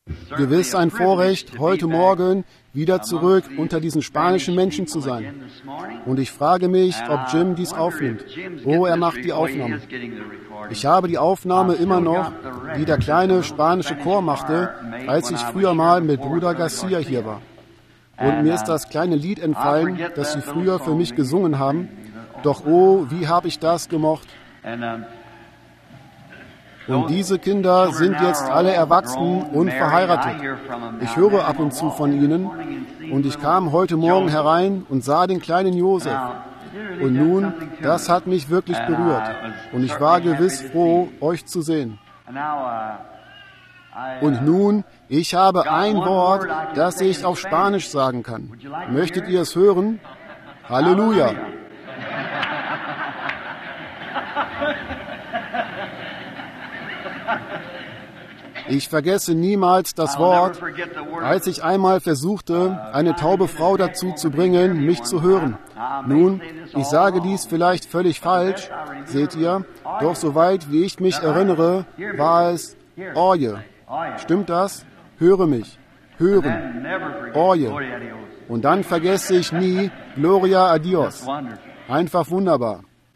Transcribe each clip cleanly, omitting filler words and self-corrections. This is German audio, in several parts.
Gewiss ein Vorrecht, heute Morgen wieder zurück unter diesen spanischen Menschen zu sein. Und ich frage mich, ob Jim dies aufnimmt. Oh, er macht die Aufnahme. Ich habe die Aufnahme immer noch, die der kleine spanische Chor machte, als ich früher mal mit Bruder Garcia hier war. Und mir ist das kleine Lied entfallen, das sie früher für mich gesungen haben. Doch oh, wie habe ich das gemocht. Und diese Kinder sind jetzt alle erwachsen und verheiratet. Ich höre ab und zu von ihnen. Und ich kam heute Morgen herein und sah den kleinen Josef. Und nun, das hat mich wirklich berührt. Und ich war gewiss froh, euch zu sehen. Und nun, ich habe ein Wort, das ich auf Spanisch sagen kann. Möchtet ihr es hören? Halleluja! Ich vergesse niemals das Wort, als ich einmal versuchte, eine taube Frau dazu zu bringen, mich zu hören. Nun, ich sage dies vielleicht völlig falsch, seht ihr, doch soweit wie ich mich erinnere, war es Oye. Stimmt das? Höre mich. Hören. Oye. Und dann vergesse ich nie Gloria a Dios. Einfach wunderbar.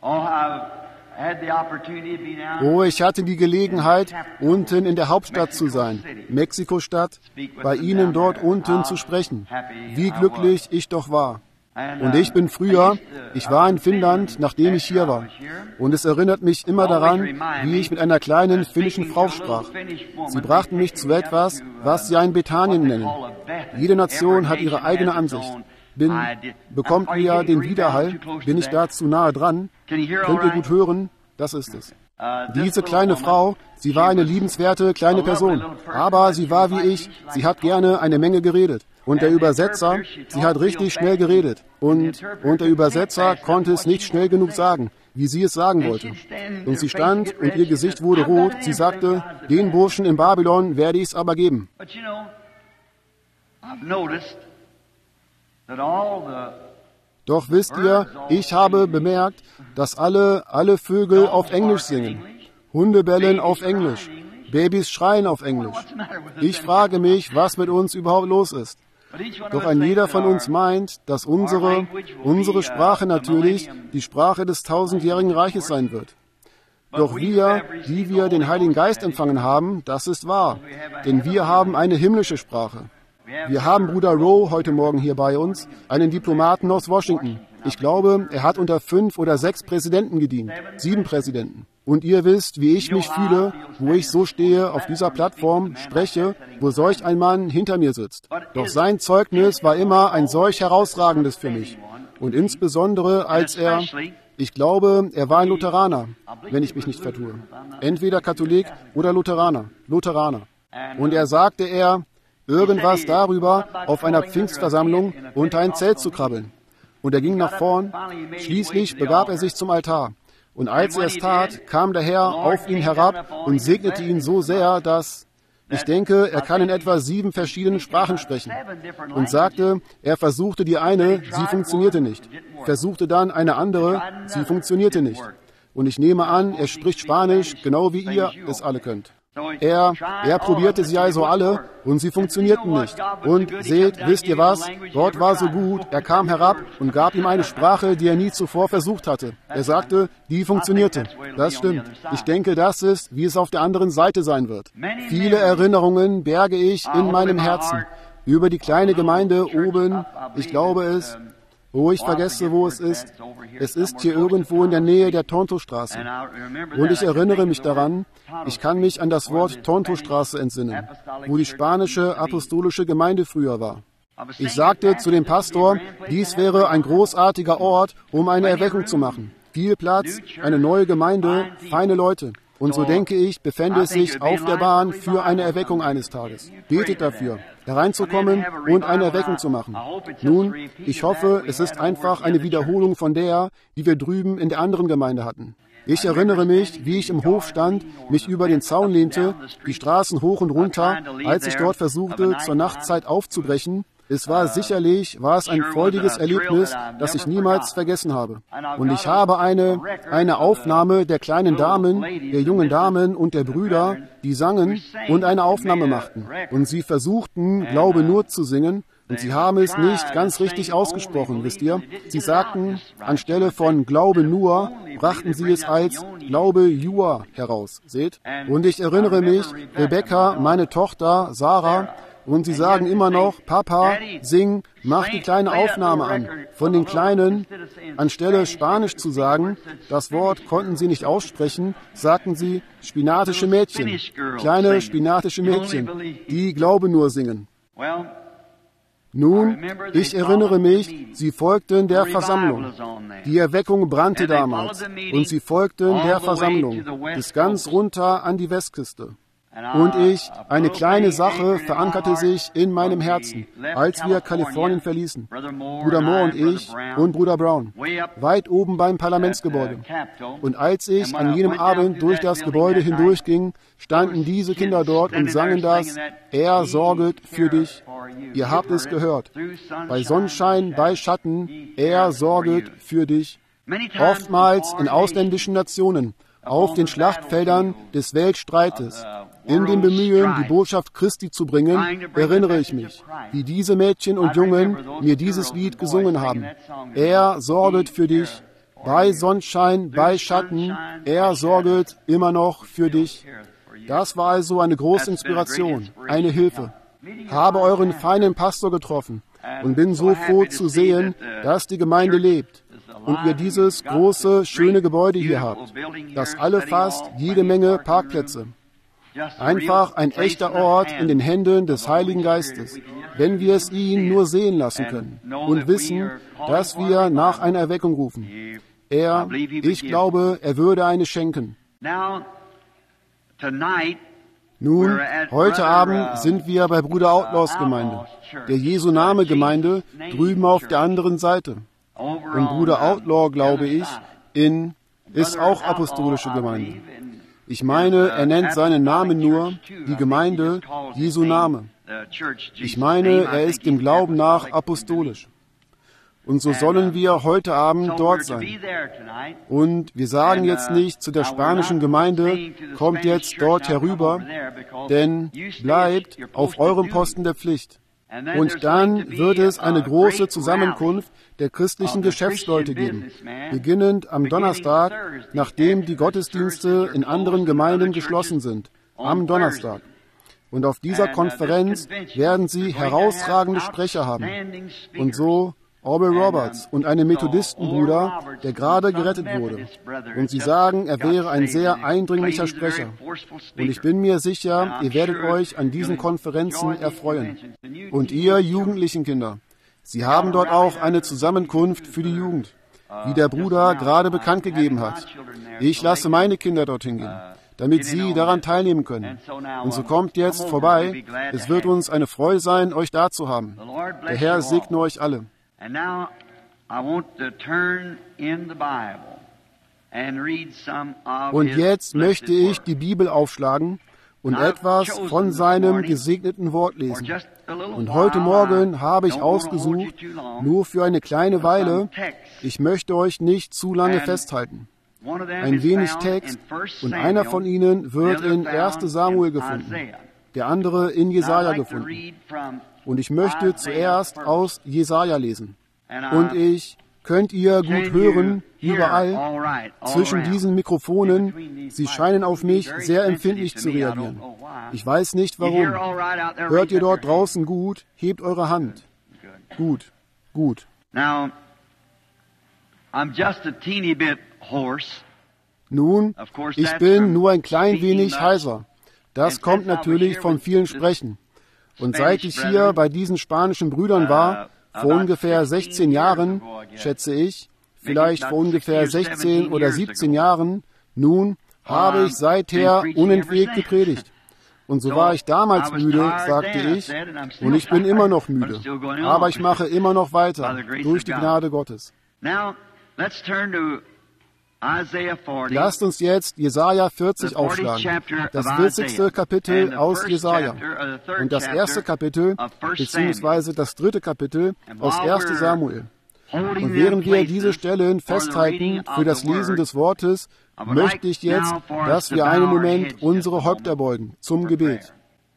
Oh, ich hatte die Gelegenheit, unten in der Hauptstadt zu sein, Mexiko-Stadt, bei Ihnen dort unten zu sprechen. Wie glücklich ich doch war. Und ich war in Finnland, nachdem ich hier war. Und es erinnert mich immer daran, wie ich mit einer kleinen finnischen Frau sprach. Sie brachten mich zu etwas, was sie ein Bethanien nennen. Jede Nation hat ihre eigene Ansicht. Bekommt ihr den Widerhall? Bin ich da zu nahe dran? Könnt ihr gut hören? Das ist es. Diese kleine Frau, sie war eine liebenswerte kleine Person. Aber sie war wie ich, sie hat gerne eine Menge geredet. Und der Übersetzer, sie hat richtig schnell geredet. Und der Übersetzer konnte es nicht schnell genug sagen, wie sie es sagen wollte. Und sie stand und ihr Gesicht wurde rot. Sie sagte, den Burschen in Babylon werde ich es aber geben. Doch wisst ihr, ich habe bemerkt, dass alle Vögel auf Englisch singen. Hunde bellen auf Englisch. Babys schreien auf Englisch. Ich frage mich, was mit uns überhaupt los ist. Doch ein jeder von uns meint, dass unsere Sprache natürlich die Sprache des 1000-jährigen Reiches sein wird. Doch wir, die wir den Heiligen Geist empfangen haben, das ist wahr. Denn wir haben eine himmlische Sprache. Wir haben Bruder Rowe heute Morgen hier bei uns, einen Diplomaten aus Washington. Ich glaube, er hat unter 5 oder 6 Präsidenten gedient, 7 Präsidenten. Und ihr wisst, wie ich mich fühle, wo ich so stehe, auf dieser Plattform, spreche, wo solch ein Mann hinter mir sitzt. Doch sein Zeugnis war immer ein solch herausragendes für mich. Und insbesondere als ich glaube, er war ein Lutheraner, wenn ich mich nicht vertue. Entweder Katholik oder Lutheraner. Und er sagte irgendwas darüber, auf einer Pfingstversammlung unter ein Zelt zu krabbeln. Und er ging nach vorn. Schließlich begab er sich zum Altar. Und als er es tat, kam der Herr auf ihn herab und segnete ihn so sehr, dass, ich denke, er kann in etwa 7 verschiedene Sprachen sprechen. Und sagte, er versuchte die eine, sie funktionierte nicht. Versuchte dann eine andere, sie funktionierte nicht. Und ich nehme an, er spricht Spanisch, genau wie ihr es alle könnt. Er probierte sie also alle und sie funktionierten nicht. Und seht, wisst ihr was? Gott war so gut, er kam herab und gab ihm eine Sprache, die er nie zuvor versucht hatte. Er sagte, die funktionierte. Das stimmt. Ich denke, das ist, wie es auf der anderen Seite sein wird. Viele Erinnerungen berge ich in meinem Herzen über die kleine Gemeinde oben. Ich glaube es. Oh, ich vergesse, wo es ist. Es ist hier irgendwo in der Nähe der Tontostraße. Und ich erinnere mich daran, ich kann mich an das Wort Tontostraße entsinnen, wo die spanische apostolische Gemeinde früher war. Ich sagte zu dem Pastor, dies wäre ein großartiger Ort, um eine Erweckung zu machen. Viel Platz, eine neue Gemeinde, feine Leute. Und so denke ich, befände es sich auf der Bahn für eine Erweckung eines Tages. Betet dafür, hereinzukommen und eine Erweckung zu machen. Nun, ich hoffe, es ist einfach eine Wiederholung von der, die wir drüben in der anderen Gemeinde hatten. Ich erinnere mich, wie ich im Hof stand, mich über den Zaun lehnte, die Straßen hoch und runter, als ich dort versuchte, zur Nachtzeit aufzubrechen, Sicherlich ein freudiges Erlebnis, das ich niemals vergessen habe. Und ich habe eine Aufnahme der kleinen Damen, der jungen Damen und der Brüder, die sangen und eine Aufnahme machten. Und sie versuchten, Glaube nur zu singen. Und sie haben es nicht ganz richtig ausgesprochen, wisst ihr? Sie sagten, anstelle von Glaube nur, brachten sie es als Glaube Jua heraus, seht? Und ich erinnere mich, Rebecca, meine Tochter, Sarah, und sie sagen immer noch, Papa, sing, mach die kleine Aufnahme an. Von den Kleinen, anstelle Spanisch zu sagen, das Wort konnten sie nicht aussprechen, sagten sie spinatische Mädchen, kleine spinatische Mädchen, die Glaube nur singen. Nun, ich erinnere mich, sie folgten der Versammlung. Die Erweckung brannte damals und sie folgten der Versammlung bis ganz runter an die Westküste. Und eine kleine Sache verankerte sich in meinem Herzen, als wir Kalifornien verließen. Bruder Moore und ich und Bruder Brown, weit oben beim Parlamentsgebäude. Und als ich an jenem Abend durch das Gebäude hindurchging, standen diese Kinder dort und sangen das, er sorget für dich. Ihr habt es gehört. Bei Sonnenschein, bei Schatten, er sorget für dich. Oftmals in ausländischen Nationen, auf den Schlachtfeldern des Weltstreites, in dem Bemühen, die Botschaft Christi zu bringen, erinnere ich mich, wie diese Mädchen und Jungen mir dieses Lied gesungen haben. Er sorget für dich, bei Sonnenschein, bei Schatten, er sorget immer noch für dich. Das war also eine große Inspiration, eine Hilfe. Habe euren feinen Pastor getroffen und bin so froh zu sehen, dass die Gemeinde lebt. Und ihr dieses große, schöne Gebäude hier habt, das alle fasst jede Menge Parkplätze. Einfach ein echter Ort in den Händen des Heiligen Geistes, wenn wir es ihn nur sehen lassen können und wissen, dass wir nach einer Erweckung rufen. Ich glaube, er würde eine schenken. Nun, heute Abend sind wir bei Bruder Outlaws Gemeinde, der Jesu-Name-Gemeinde drüben auf der anderen Seite. Und Bruder Outlaw, glaube ich, ist auch apostolische Gemeinde. Ich meine, er nennt seinen Namen nur die Gemeinde Jesu Name. Ich meine, er ist dem Glauben nach apostolisch. Und so sollen wir heute Abend dort sein. Und wir sagen jetzt nicht zu der spanischen Gemeinde, kommt jetzt dort herüber, denn bleibt auf eurem Posten der Pflicht. Und dann wird es eine große Zusammenkunft der christlichen Geschäftsleute geben, beginnend am Donnerstag, nachdem die Gottesdienste in anderen Gemeinden geschlossen sind, am Donnerstag. Und auf dieser Konferenz werden sie herausragende Sprecher haben. Und so Oral Roberts und einen Methodistenbruder, der gerade gerettet wurde. Und sie sagen, er wäre ein sehr eindringlicher Sprecher. Und ich bin mir sicher, ihr werdet euch an diesen Konferenzen erfreuen. Und ihr jugendlichen Kinder, sie haben dort auch eine Zusammenkunft für die Jugend, wie der Bruder gerade bekannt gegeben hat. Ich lasse meine Kinder dorthin gehen, damit sie daran teilnehmen können. Und so kommt jetzt vorbei. Es wird uns eine Freude sein, euch da zu haben. Der Herr segne euch alle. And now I want to turn in the Bible and read some of Und his jetzt möchte blessed ich die Bibel aufschlagen und etwas von seinem gesegneten Wort lesen. Und heute Morgen habe ich ausgesucht, nur für eine kleine Weile, ich möchte euch nicht zu lange festhalten, ein wenig Text, und einer von ihnen wird in 1. Samuel gefunden, der andere in Jesaja gefunden. Und ich möchte zuerst aus Jesaja lesen. Und könnt ihr gut hören, überall, zwischen diesen Mikrofonen. Sie scheinen auf mich sehr empfindlich zu reagieren. Ich weiß nicht warum. Hört ihr dort draußen gut? Hebt eure Hand. Gut, gut. Nun, ich bin nur ein klein wenig heiser. Das kommt natürlich vom vielen Sprechen. Und seit ich hier bei diesen spanischen Brüdern war, vor ungefähr 16 Jahren, schätze ich, vielleicht vor ungefähr 16 oder 17 Jahren, nun habe ich seither unentwegt gepredigt. Und so war ich damals müde, sagte ich, und ich bin immer noch müde. Aber ich mache immer noch weiter, durch die Gnade Gottes. Lasst uns jetzt Jesaja 40 aufschlagen, das 40. Kapitel aus Jesaja und das erste Kapitel, beziehungsweise das dritte Kapitel aus 1. Samuel. Und während wir diese Stellen festhalten für das Lesen des Wortes, möchte ich jetzt, dass wir einen Moment unsere Häupter beugen zum Gebet.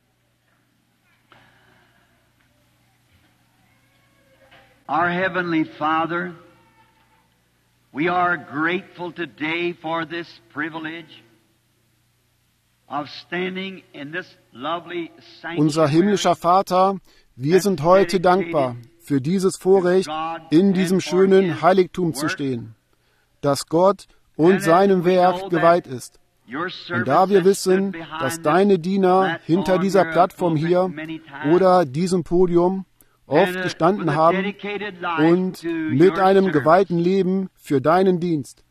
Our Heavenly Father, we are grateful today for this privilege of standing in this lovely sanctuary. Unser himmlischer Vater, wir sind heute dankbar für dieses Vorrecht, in diesem schönen Heiligtum zu stehen, das Gott und seinem Werk geweiht ist. Und da wir wissen, dass deine Diener hinter dieser Plattform hier oder diesem Podium oft gestanden haben und mit einem geweihten Leben für deinen Dienst.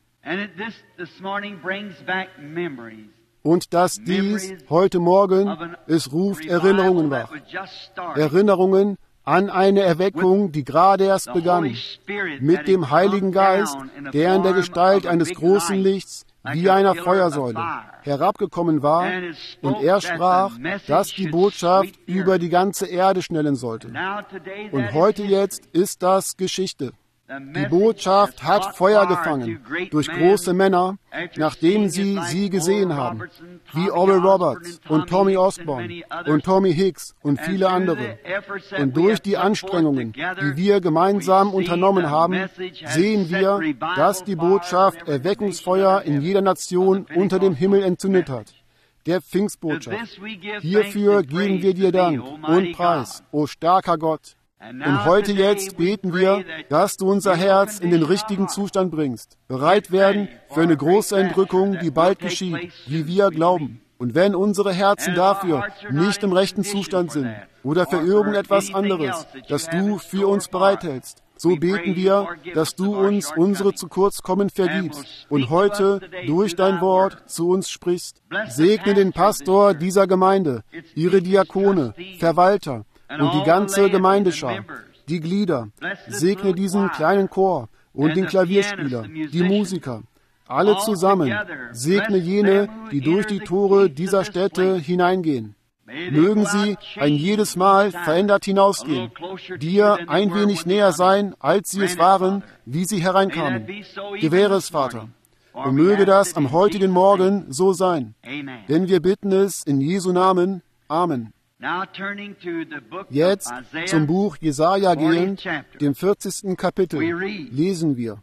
Und dass dies heute Morgen, es ruft Erinnerungen wach. Erinnerungen an eine Erweckung, die gerade erst begann, mit dem Heiligen Geist, der in der Gestalt eines großen Lichts wie einer Feuersäule herabgekommen war, und er sprach, dass die Botschaft über die ganze Erde schnellen sollte. Und heute jetzt ist das Geschichte. Die Botschaft hat Feuer gefangen durch große Männer, nachdem sie gesehen haben, wie Oral Roberts und Tommy Osborne und Tommy Hicks und viele andere. Und durch die Anstrengungen, die wir gemeinsam unternommen haben, sehen wir, dass die Botschaft Erweckungsfeuer in jeder Nation unter dem Himmel entzündet hat. Der Pfingstbotschaft. Hierfür geben wir dir Dank und Preis, o starker Gott. Und heute jetzt beten wir, dass du unser Herz in den richtigen Zustand bringst, bereit werden für eine große Entrückung, die bald geschieht, wie wir glauben. Und wenn unsere Herzen dafür nicht im rechten Zustand sind oder für irgendetwas anderes, das du für uns bereithältst, so beten wir, dass du uns unsere zu kurz kommen vergibst und heute durch dein Wort zu uns sprichst. Segne den Pastor dieser Gemeinde, ihre Diakone, Verwalter, und die ganze Gemeindeschar, die Glieder, segne diesen kleinen Chor und den Klavierspieler, die Musiker, alle zusammen, segne jene, die durch die Tore dieser Städte hineingehen. Mögen sie ein jedes Mal verändert hinausgehen, dir ein wenig näher sein, als sie es waren, wie sie hereinkamen. Gewähre es, Vater, und möge das am heutigen Morgen so sein. Denn wir bitten es in Jesu Namen. Amen. Jetzt zum Buch Jesaja gehend, dem 40. Kapitel, lesen wir.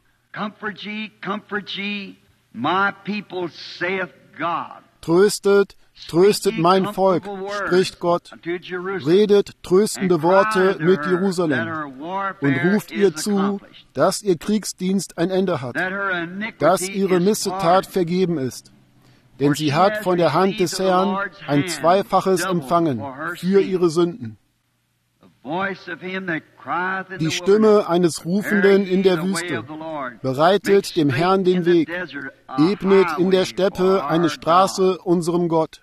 Tröstet, tröstet mein Volk, spricht Gott. Redet tröstende Worte mit Jerusalem und ruft ihr zu, dass ihr Kriegsdienst ein Ende hat, dass ihre Missetat vergeben ist. Denn sie hat von der Hand des Herrn ein Zweifaches empfangen für ihre Sünden. Die Stimme eines Rufenden in der Wüste bereitet dem Herrn den Weg, ebnet in der Steppe eine Straße unserem Gott.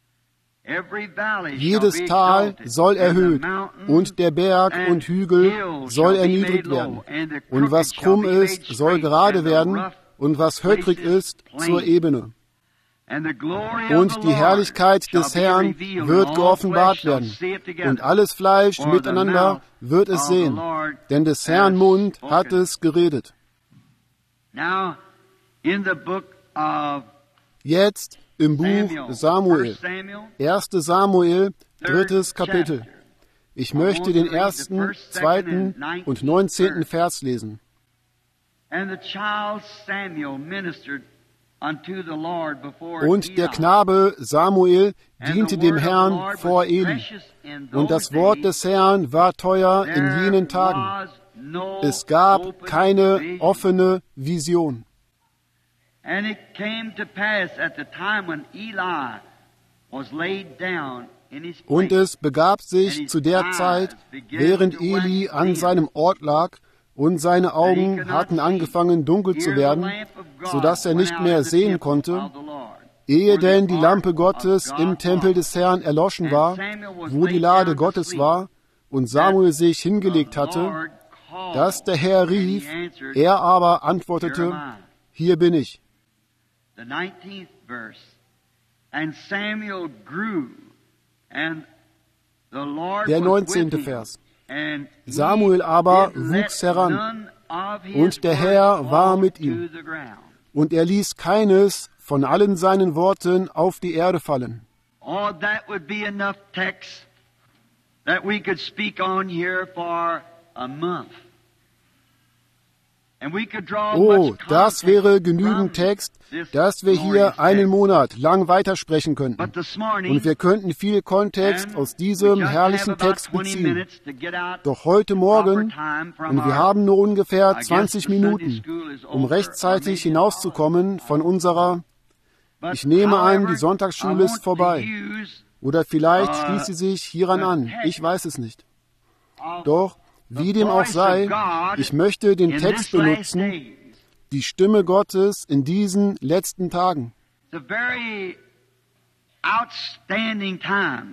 Jedes Tal soll erhöht und der Berg und Hügel soll erniedrigt werden. Und was krumm ist, soll gerade werden und was höckrig ist, zur Ebene. Und die Herrlichkeit des Herrn wird geoffenbart werden, und alles Fleisch miteinander wird es sehen, denn des Herrn Mund hat es geredet. Jetzt im Buch Samuel, 1. Samuel, 3. Kapitel. Ich möchte den 1., 2. und 19. Vers lesen. Und der Knabe Samuel diente dem Herrn vor Eli. Und das Wort des Herrn war teuer in jenen Tagen. Es gab keine offene Vision. Und es begab sich zu der Zeit, während Eli an seinem Ort lag, und seine Augen hatten angefangen dunkel zu werden, so dass er nicht mehr sehen konnte, ehe denn die Lampe Gottes im Tempel des Herrn erloschen war, wo die Lade Gottes war, und Samuel sich hingelegt hatte, dass der Herr rief, er aber antwortete, hier bin ich. the 19th verse. And Samuel grew, and the Lord Der was 19. with him, Vers. and he Samuel aber did let wuchs heran, none of his und der Herr words war fall mit to ihm. the ground. Und er ließ keines von allen seinen Worten auf die Erde fallen. Oh, that would be enough text that we could speak on here for a month. And we could draw Oh, much das context wäre genügend from Text, this dass wir glorious hier einen text. Monat lang weitersprechen könnten. But this morning, Und wir könnten viel Kontext and aus we diesem just herrlichen have about Text 20 beziehen. minutes to get out Doch heute proper Morgen, time from und wir our, haben nur ungefähr I guess 20 the Sunday Minuten, school is um over, or rechtzeitig maybe hinauszukommen von unserer, but ich nehme an, however, die Sonntagsschule I ist want vorbei. to use Oder vielleicht schließt sie sich hieran an. Ich weiß es nicht. Doch, wie dem auch sei, ich möchte den in Text this last benutzen, day. die Stimme Gottes in diesen letzten Tagen. It's a very outstanding time.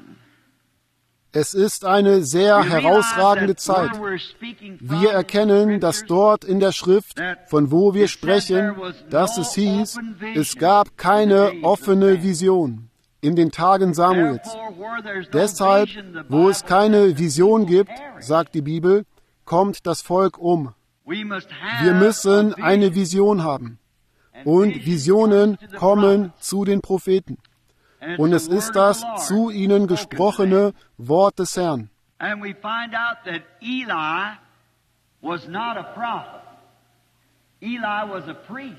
Es ist eine sehr We herausragende realize that Zeit. where we're speaking from Wir erkennen, the dass Scriptures, dort in der Schrift, von wo wir sprechen, dass es hieß, es gab keine offene Vision in den Tagen Samuels. therefore, where there's no Deshalb, vision, the wo es Bible keine says Vision people gibt, perish. sagt die Bibel, kommt das Volk um. We must have Wir müssen a eine vision. Vision haben. And Und vision Visionen comes to the kommen prophet. zu den Propheten. And it's Und the es ist word das of the Lord zu ihnen spoken to gesprochene Wort des Herrn. them. And we find out that Eli was not a prophet. Eli was a priest.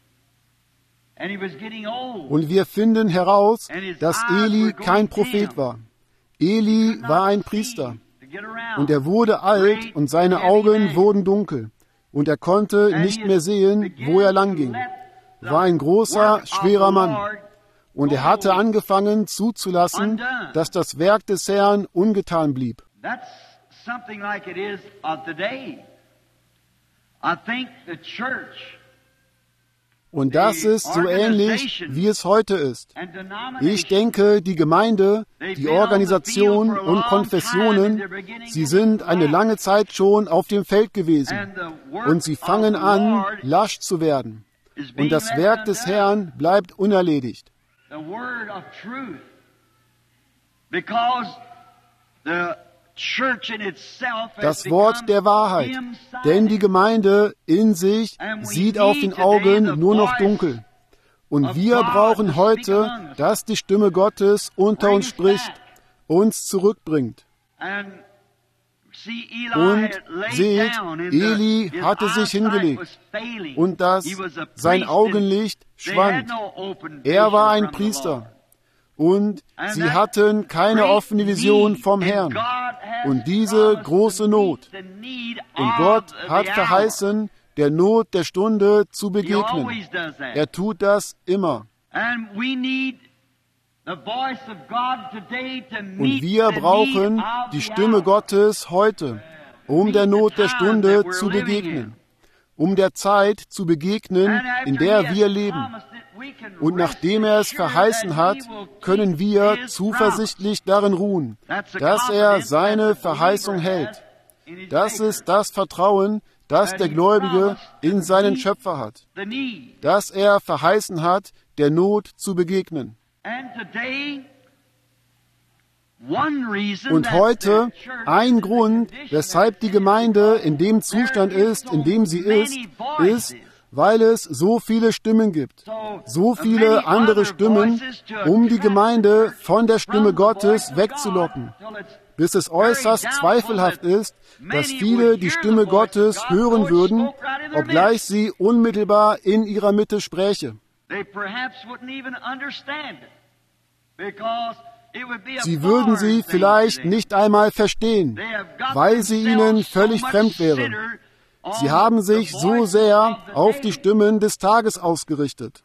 And he was getting old. Und wir finden heraus, dass Eli kein Prophet war. Eli war ein Priester. Und er wurde alt und seine Augen wurden dunkel. Und er konnte nicht mehr sehen, wo er lang ging. War ein großer, schwerer Mann. Und er hatte angefangen zuzulassen, dass das Werk des Herrn ungetan blieb. That's something like it is today. I think the church Und das ist so ähnlich, wie es heute ist. and Ich denominations, denke, die Gemeinde, die Organisation und Konfessionen, sie sind eine lange Zeit schon auf dem Feld gewesen. and the work Und sie fangen of the an, Lord lasch zu werden. is being Und das left Werk des undone. Herrn bleibt unerledigt. The word of truth. Because the church in itself has Das Wort become der Wahrheit. dim-sighted. Denn die Gemeinde in sich sieht auf den Augen nur noch dunkel. Und wir brauchen heute, dass die Stimme Gottes unter uns spricht, uns zurückbringt. And see, Eli Und had laid seht, down and Eli his hatte sich eyesight hingelegt. was failing. Und dass He was a sein priest Augenlicht and they had schwand. no open Er war ein vision from the Priester. Lord. Und And sie that hatten keine great offene Vision need, vom and Herrn. God has Und diese promised große to Not. meet the need Und of Gott the hat hour. verheißen, der Not der Stunde zu He begegnen. always does that. Er tut das immer. And we need the voice of God today to Und meet wir the brauchen need of die the Stimme hour. Gottes heute, um der Not der Stunde zu begegnen, um der Zeit zu begegnen, And after in he der has wir leben. promised it, we can Und rest nachdem er es assured verheißen that hat, he will keep können wir his zuversichtlich darin ruhen, That's a dass er confidence seine that the Verheißung believer hält. has in his Das Maker. ist das Vertrauen, das der Gläubige in seinen Schöpfer hat, The need. dass er verheißen hat, der Not zu begegnen. And today, one reason Und that heute the church ein is in the Grund, condition weshalb die that it is, Gemeinde in dem Zustand ist, in dem sie ist, ist, weil es so viele Stimmen gibt. So viele andere Stimmen, um die Gemeinde von der Stimme Gottes wegzulocken, bis es äußerst zweifelhaft ist, dass viele die Stimme Gottes hören würden, obgleich sie unmittelbar in ihrer Mitte spräche. Sie würden sie vielleicht nicht einmal verstehen, weil sie ihnen völlig fremd wäre. Sie haben sich so sehr auf die Stimmen des Tages ausgerichtet.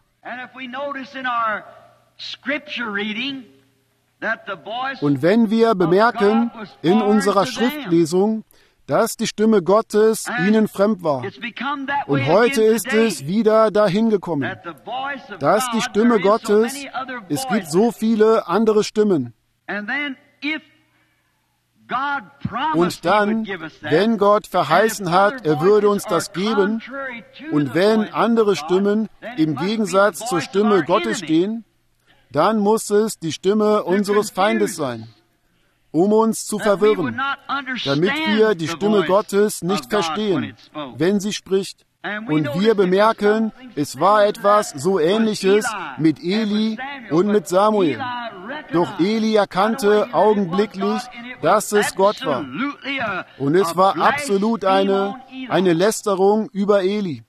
Und wenn wir bemerken in unserer Schriftlesung, dass die Stimme Gottes ihnen fremd war, und heute ist es wieder dahin gekommen, dass die Stimme Gottes, es gibt so viele andere Stimmen. Und dann, wenn Gott verheißen hat, er würde uns das geben, und wenn andere Stimmen im Gegensatz zur Stimme Gottes stehen, dann muss es die Stimme unseres Feindes sein, um uns zu verwirren, damit wir die Stimme Gottes nicht verstehen, wenn sie spricht. Und wir bemerken, es war etwas so Ähnliches mit Eli und mit Samuel. Doch Eli erkannte augenblicklich, dass es Gott war. Und es war absolut eine Lästerung über Eli.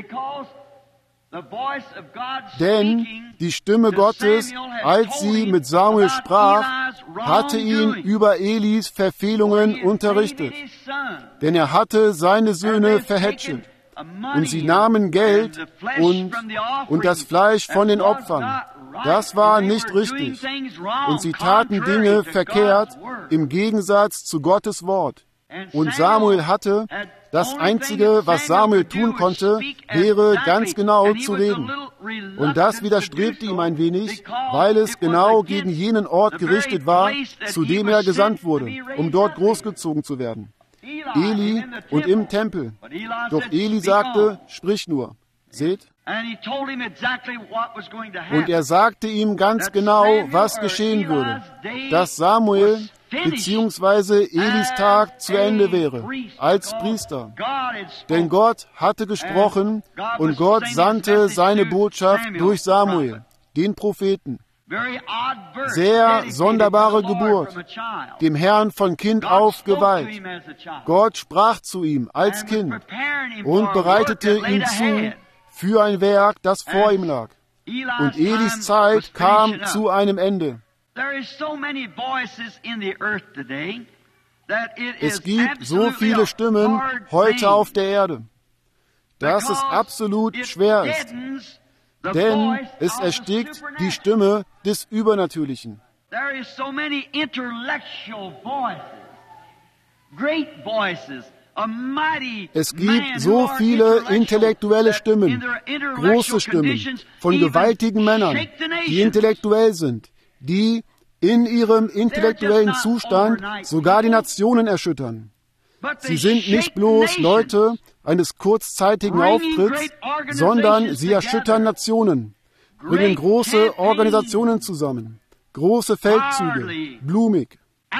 Denn die Stimme Gottes, als sie mit Samuel sprach, hatte ihn über Elis Verfehlungen unterrichtet. Denn er hatte seine Söhne verhätschelt. Und sie nahmen Geld und das Fleisch von den Opfern. Das war nicht richtig. Und sie taten Dinge verkehrt im Gegensatz zu Gottes Wort. Und Samuel hatte, das Einzige, was Samuel tun konnte, wäre ganz genau zu reden. Und das widerstrebte ihm ein wenig, weil es genau gegen jenen Ort gerichtet war, zu dem er gesandt wurde, um dort großgezogen zu werden. Eli und im Tempel. Doch Eli sagte, sprich nur. Seht? Und er sagte ihm ganz genau, was geschehen würde, dass Samuel bzw. Elis Tag zu Ende wäre, als Priester. Denn Gott hatte gesprochen und Gott sandte seine Botschaft durch Samuel, den Propheten. Sehr sonderbare Geburt, dem Herrn von Kind auf geweiht. Gott sprach zu ihm als Kind und bereitete ihn zu für ein Werk, das vor ihm lag. Und Elis Zeit kam zu einem Ende. Es gibt so viele Stimmen heute auf der Erde, dass es absolut schwer ist. Denn es erstickt die Stimme des Übernatürlichen. Es gibt so viele intellektuelle Stimmen, große Stimmen von gewaltigen Männern, die intellektuell sind, die in ihrem intellektuellen Zustand sogar die Nationen erschüttern. Sie sind nicht bloß Leute eines kurzzeitigen Auftritts, sondern sie erschüttern Nationen, bringen große Organisationen zusammen, große Feldzüge, blumig.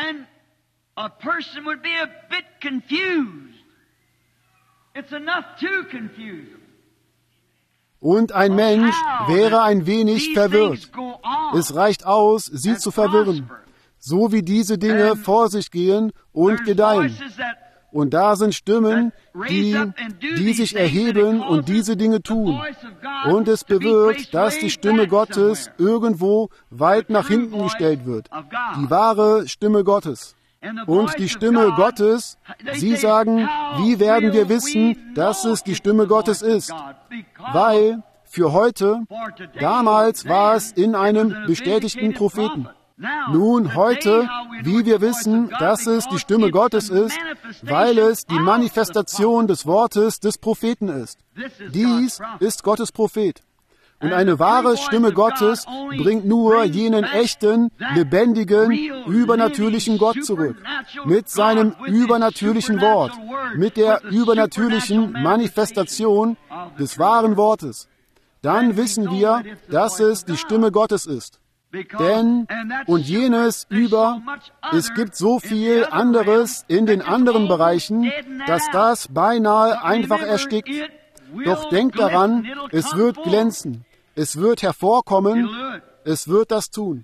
Und ein Mensch wäre ein wenig verwirrt. Es reicht aus, sie zu verwirren, so wie diese Dinge vor sich gehen und gedeihen. Und da sind Stimmen, die sich erheben und diese Dinge tun. Und es bewirkt, dass die Stimme Gottes irgendwo weit nach hinten gestellt wird. Die wahre Stimme Gottes. Und die Stimme Gottes, sie sagen, wie werden wir wissen, dass es die Stimme Gottes ist? Weil für heute, damals war es in einem bestätigten Propheten. Nun, heute, wie wir wissen, dass es die Stimme Gottes ist, weil es die Manifestation des Wortes des Propheten ist. Dies ist Gottes Prophet. Und eine wahre Stimme Gottes bringt nur jenen echten, lebendigen, übernatürlichen Gott zurück. Mit seinem übernatürlichen Wort, mit der übernatürlichen Manifestation des wahren Wortes. Dann wissen wir, dass es die Stimme Gottes ist. Denn, und jenes über, es gibt so viel anderes in den anderen Bereichen, dass das beinahe einfach erstickt. Doch denkt daran, es wird glänzen, es wird hervorkommen, es wird das tun.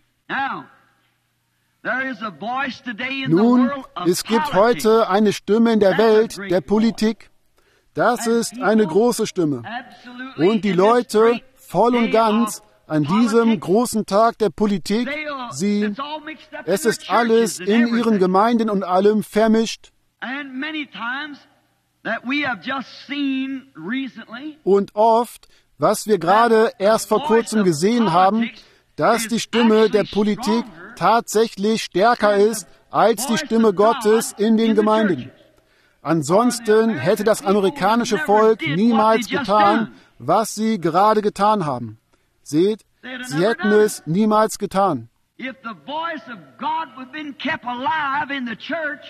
Nun, es gibt heute eine Stimme in der Welt, der Politik. Das ist eine große Stimme. Und die Leute voll und ganz an diesem großen Tag der Politik, es ist alles in ihren Gemeinden und allem vermischt. Und oft, was wir gerade erst vor kurzem gesehen haben, dass die Stimme der Politik tatsächlich stärker ist als die Stimme Gottes in den Gemeinden. Ansonsten hätte das amerikanische Volk niemals getan, was sie gerade getan haben. Seht, sie hätten es niemals getan. if the voice of God would been kept alive in the church,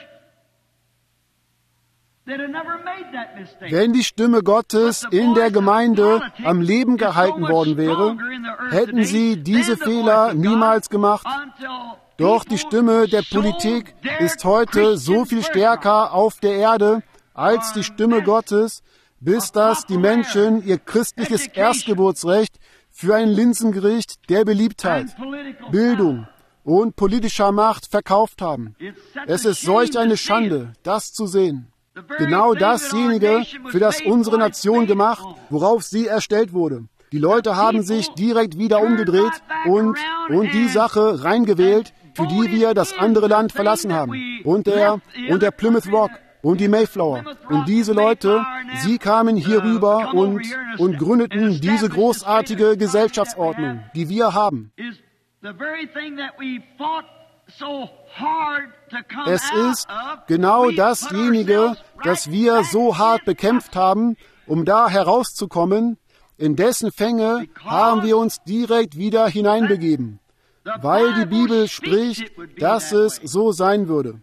they'd have never made that mistake. Wenn die Stimme Gottes in der Gemeinde am Leben gehalten worden wäre, hätten sie diese Fehler niemals gemacht. Doch die Stimme der Politik ist heute so viel stärker auf der Erde als die Stimme Gottes, bis dass die Menschen ihr christliches Erstgeburtsrecht für ein Linsengericht der Beliebtheit, Bildung und politischer Macht verkauft haben. Es ist solch eine Schande, das zu sehen. Genau dasjenige, für das unsere Nation gemacht, worauf sie erstellt wurde. Die Leute haben sich direkt wieder umgedreht und die Sache reingewählt, für die wir das andere Land verlassen haben. Und der Plymouth Rock und die Mayflower. Und diese Leute, sie kamen hier rüber und gründeten diese großartige Gesellschaftsordnung, die wir haben. Es ist genau dasjenige, das wir so hart bekämpft haben, um da herauszukommen. In dessen Fänge haben wir uns direkt wieder hineinbegeben, weil die Bibel spricht, dass es so sein würde.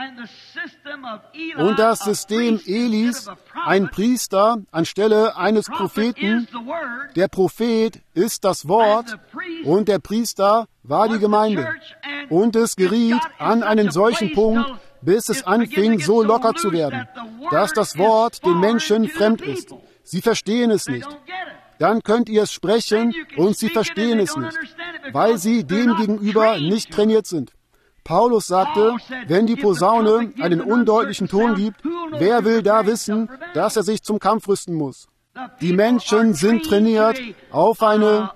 Und das System Elis, ein Priester anstelle eines Propheten, der Prophet ist das Wort und der Priester war die Gemeinde. Und es geriet an einen solchen Punkt, bis es anfing, so locker zu werden, dass das Wort den Menschen fremd ist. Sie verstehen es nicht. Dann könnt ihr es sprechen und sie verstehen es nicht, weil sie dem gegenüber nicht trainiert sind. Paulus sagte, wenn die Posaune einen undeutlichen Ton gibt, wer will da wissen, dass er sich zum Kampf rüsten muss? Die Menschen sind trainiert auf eine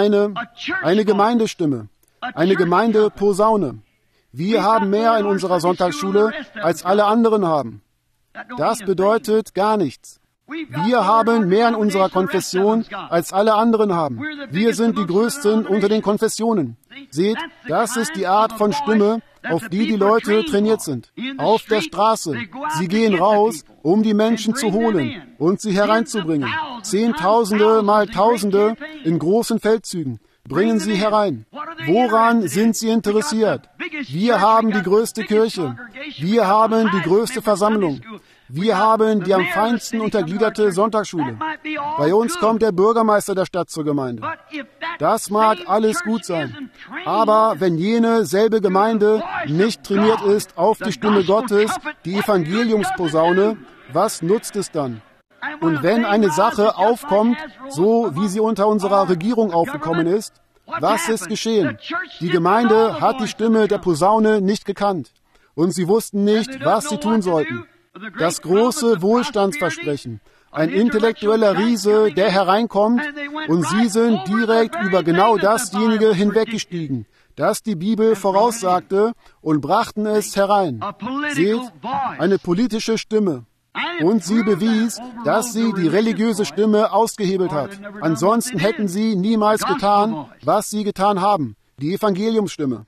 Gemeindestimme, eine Gemeindeposaune. Wir haben mehr in unserer Sonntagsschule, als alle anderen haben. Das bedeutet gar nichts. Wir haben mehr in unserer Konfession, als alle anderen haben. Wir sind die Größten unter den Konfessionen. Seht, das ist die Art von Stimme, auf die die Leute trainiert sind. Auf der Straße. Sie gehen raus, um die Menschen zu holen und sie hereinzubringen. Zehntausende mal Tausende in großen Feldzügen. Bringen sie herein. Woran sind sie interessiert? Wir haben die größte Kirche. Wir haben die größte Versammlung. Wir haben die am feinsten untergliederte Sonntagsschule. Bei uns kommt der Bürgermeister der Stadt zur Gemeinde. Das mag alles gut sein. Aber wenn jene selbe Gemeinde nicht trainiert ist auf die Stimme Gottes, die Evangeliumsposaune, was nutzt es dann? Und wenn eine Sache aufkommt, so wie sie unter unserer Regierung aufgekommen ist, was ist geschehen? Die Gemeinde hat die Stimme der Posaune nicht gekannt. Und sie wussten nicht, was sie tun sollten. Das große Wohlstandsversprechen, ein intellektueller Riese, der hereinkommt, und sie sind direkt über genau dasjenige hinweggestiegen, das die Bibel voraussagte, und brachten es herein. Seht, eine politische Stimme. Und sie bewies, dass sie die religiöse Stimme ausgehebelt hat. Ansonsten hätten sie niemals getan, was sie getan haben, die Evangeliumsstimme.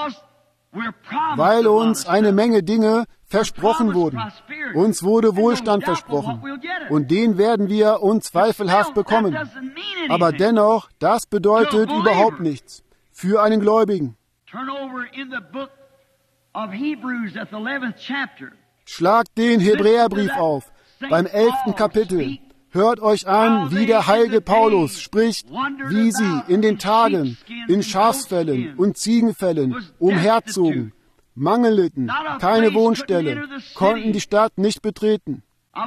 Weil uns eine Menge Dinge versprochen wurden. Uns wurde Wohlstand versprochen. Und den werden wir unzweifelhaft bekommen. Aber dennoch, das bedeutet überhaupt nichts für einen Gläubigen. Schlagt den Hebräerbrief auf, beim 11. Kapitel. Hört euch an, wie der heilige Paulus spricht, wie sie in den Tagen in Schafsfällen und Ziegenfällen umherzogen, Mangel litten, keine Wohnstelle, konnten die Stadt nicht betreten.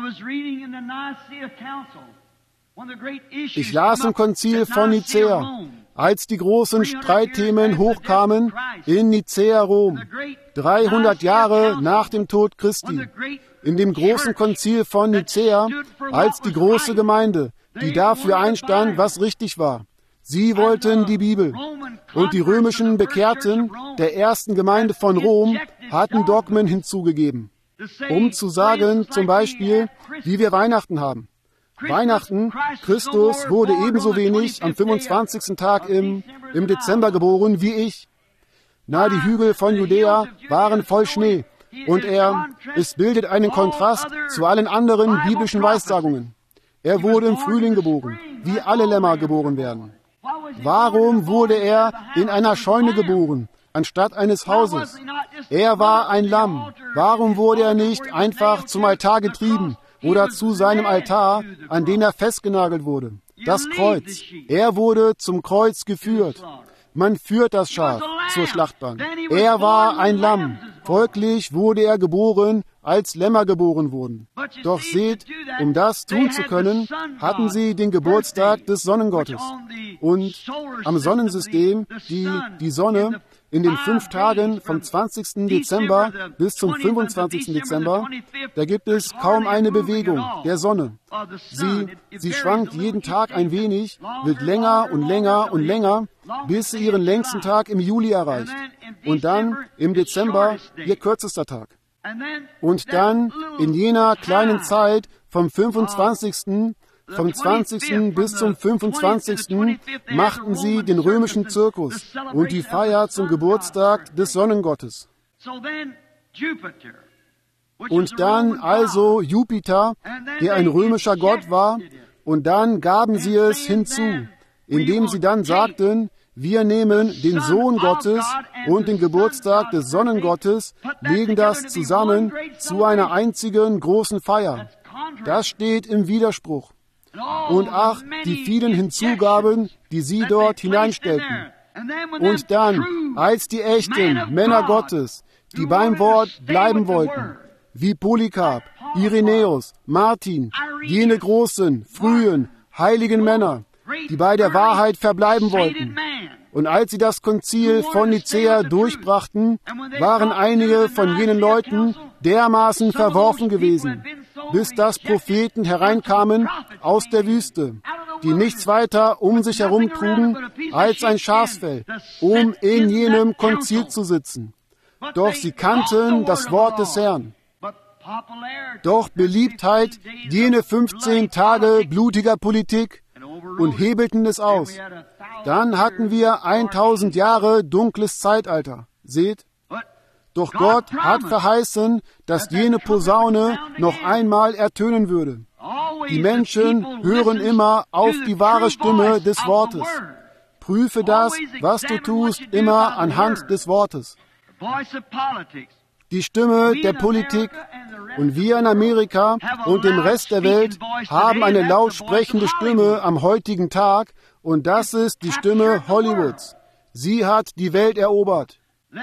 Ich las im Konzil von Nicäa, als die großen Streitthemen hochkamen in Nicäa, Rom, 300 Jahre nach dem Tod Christi. In dem großen Konzil von Nicäa, als die große Gemeinde, die dafür einstand, was richtig war. Sie wollten die Bibel. Und die römischen Bekehrten der ersten Gemeinde von Rom hatten Dogmen hinzugegeben. Um zu sagen, zum Beispiel, wie wir Weihnachten haben. Weihnachten, Christus wurde ebenso wenig am 25. Tag im Dezember geboren wie ich. Na, die Hügel von Judäa waren voll Schnee. Und es bildet einen Kontrast zu allen anderen biblischen Weissagungen. Er wurde im Frühling geboren, wie alle Lämmer geboren werden. Warum wurde er in einer Scheune geboren, anstatt eines Hauses. Er war ein Lamm. Warum wurde er nicht einfach zum Altar getrieben oder zu seinem Altar, an den er festgenagelt wurde? Das Kreuz. Er wurde zum Kreuz geführt. Man führt das Schaf zur Schlachtbank. Er war ein Lamm. Folglich wurde er geboren, als Lämmer geboren wurden. Doch seht, um das tun zu können, hatten sie den Geburtstag des Sonnengottes. Und am Sonnensystem, die Sonne, in den 5 Tagen vom 20. Dezember bis zum 25. Dezember, da gibt es kaum eine Bewegung der Sonne. Sie schwankt jeden Tag ein wenig, wird länger und länger und länger, bis sie ihren längsten Tag im Juli erreicht. Und dann im Dezember ihr kürzester Tag. Und dann in jener kleinen Zeit vom 25. Vom 20. bis zum 25. machten sie den römischen Zirkus und die Feier zum Geburtstag des Sonnengottes. Und dann also Jupiter, der ein römischer Gott war, und dann gaben sie es hinzu, indem sie dann sagten, wir nehmen den Sohn Gottes und den Geburtstag des Sonnengottes, legen das zusammen zu einer einzigen großen Feier. Das steht im Widerspruch. Und ach, die vielen Hinzugaben, die sie dort hineinstellten. Und dann, als die echten Männer Gottes, die beim Wort bleiben wollten, wie Polycarp, Irenäus, Martin, jene großen, frühen, heiligen Männer, die bei der Wahrheit verbleiben wollten. Und als sie das Konzil von Nicäa durchbrachten, waren einige von jenen Leuten dermaßen verworfen gewesen, bis dass Propheten hereinkamen aus der Wüste, die nichts weiter um sich herum trugen als ein Schafsfell, um in jenem Konzil zu sitzen. Doch sie kannten das Wort des Herrn. Doch Beliebtheit, jene 15 Tage blutiger Politik, und hebelten es aus. Dann hatten wir 1000 Jahre dunkles Zeitalter. Seht? Doch Gott hat verheißen, dass jene Posaune noch einmal ertönen würde. Die Menschen hören immer auf die wahre Stimme des Wortes. Prüfe das, was du tust, immer anhand des Wortes. Die Stimme der Politik und wir in Amerika und dem Rest der Welt haben eine laut sprechende Stimme am heutigen Tag und das ist die Stimme Hollywoods. Sie hat die Welt erobert.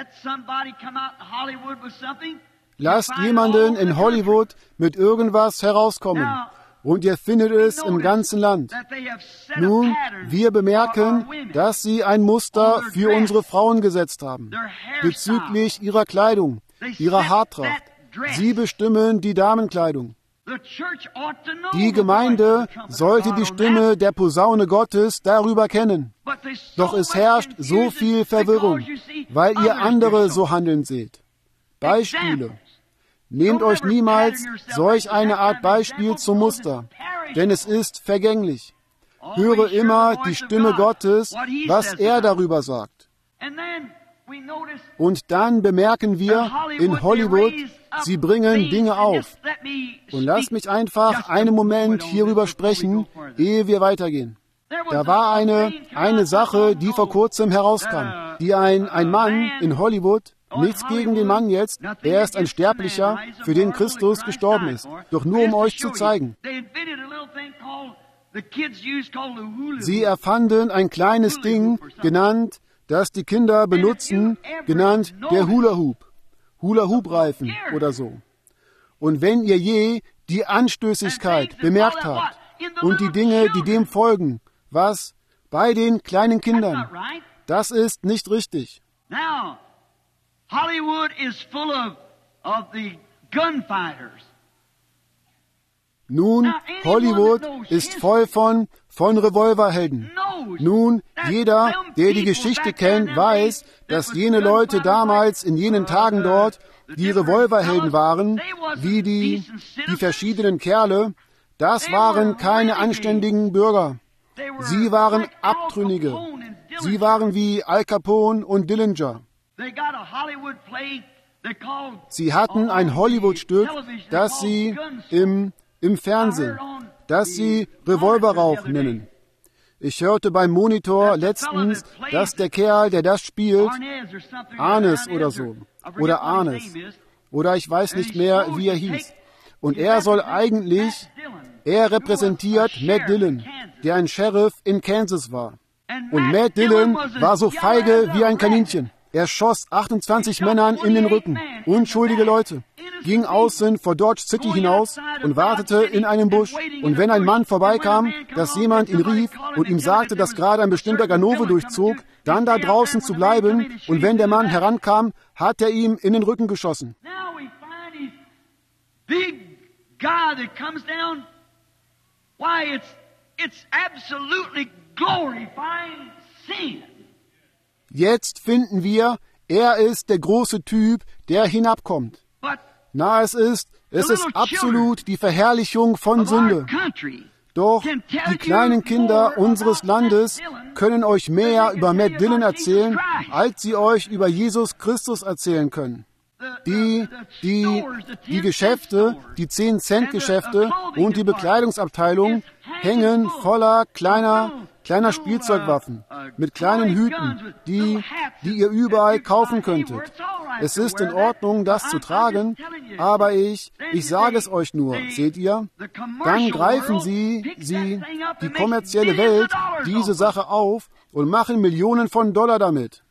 Lasst jemanden in Hollywood mit irgendwas herauskommen und ihr findet es im ganzen Land. Nun, wir bemerken, dass sie ein Muster für unsere Frauen gesetzt haben, bezüglich ihrer Kleidung, ihrer Haartracht. Sie bestimmen die Damenkleidung. Die Gemeinde sollte die Stimme der Posaune Gottes darüber kennen. Doch es herrscht so viel Verwirrung, weil ihr andere so handeln seht. Beispiele. Nehmt euch niemals solch eine Art Beispiel zum Muster, denn es ist vergänglich. Höre immer die Stimme Gottes, was er darüber sagt. Und dann bemerken wir in Hollywood, sie bringen Dinge auf. Und lasst mich einfach einen Moment hierüber sprechen, ehe wir weitergehen. Da war eine Sache, die vor kurzem herauskam, die ein Mann in Hollywood, nichts gegen den Mann jetzt, er ist ein Sterblicher, für den Christus gestorben ist, doch nur um euch zu zeigen. Sie erfanden ein kleines Ding, genannt, das die Kinder benutzen, genannt der Hula-Hoop. Hula-Hoop-Reifen oder so. Und wenn ihr je die Anstößigkeit bemerkt habt und die Dinge, die dem folgen, was bei den kleinen Kindern, das ist nicht richtig. Now, Hollywood is full of the gunfighters. Nun, Hollywood ist voll von Revolverhelden. Nun, jeder, der die Geschichte kennt, weiß, dass jene Leute damals in jenen Tagen dort die Revolverhelden waren, wie die verschiedenen Kerle. Das waren keine anständigen Bürger. Sie waren Abtrünnige. Sie waren wie Al Capone und Dillinger. Sie hatten ein Hollywood-Stück, das sie im Fernsehen, das sie Revolverrauch nennen. Ich hörte beim Monitor letztens, dass der Kerl, der das spielt, Arnes oder so, oder Arnes, oder ich weiß nicht mehr, wie er hieß. Und er soll eigentlich, er repräsentiert Matt Dillon, der ein Sheriff in Kansas war. Und Matt Dillon war so feige wie ein Kaninchen. Er schoss 28 Männern in den Rücken, unschuldige Leute, ging außen vor Dodge City hinaus und wartete in einem Busch. Und wenn ein Mann vorbeikam, dass jemand ihn rief und ihm sagte, dass gerade ein bestimmter Ganove durchzog, dann da draußen zu bleiben, und wenn der Mann herankam, hat er ihm in den Rücken geschossen. Jetzt finden wir, er ist der große Typ, der hinabkommt. Na, es ist absolut die Verherrlichung von Sünde. Doch die kleinen Kinder unseres Landes können euch mehr über Matt Dillon erzählen, als sie euch über Jesus Christus erzählen können. Die Geschäfte, die 10-Cent-Geschäfte und die Bekleidungsabteilung hängen voller kleiner Spielzeugwaffen mit kleinen Hüten, die ihr überall kaufen könntet. Es ist in Ordnung, das zu tragen, aber ich sage es euch nur, seht ihr? Dann greifen die kommerzielle Welt, diese Sache auf und machen Millionen von Dollar damit.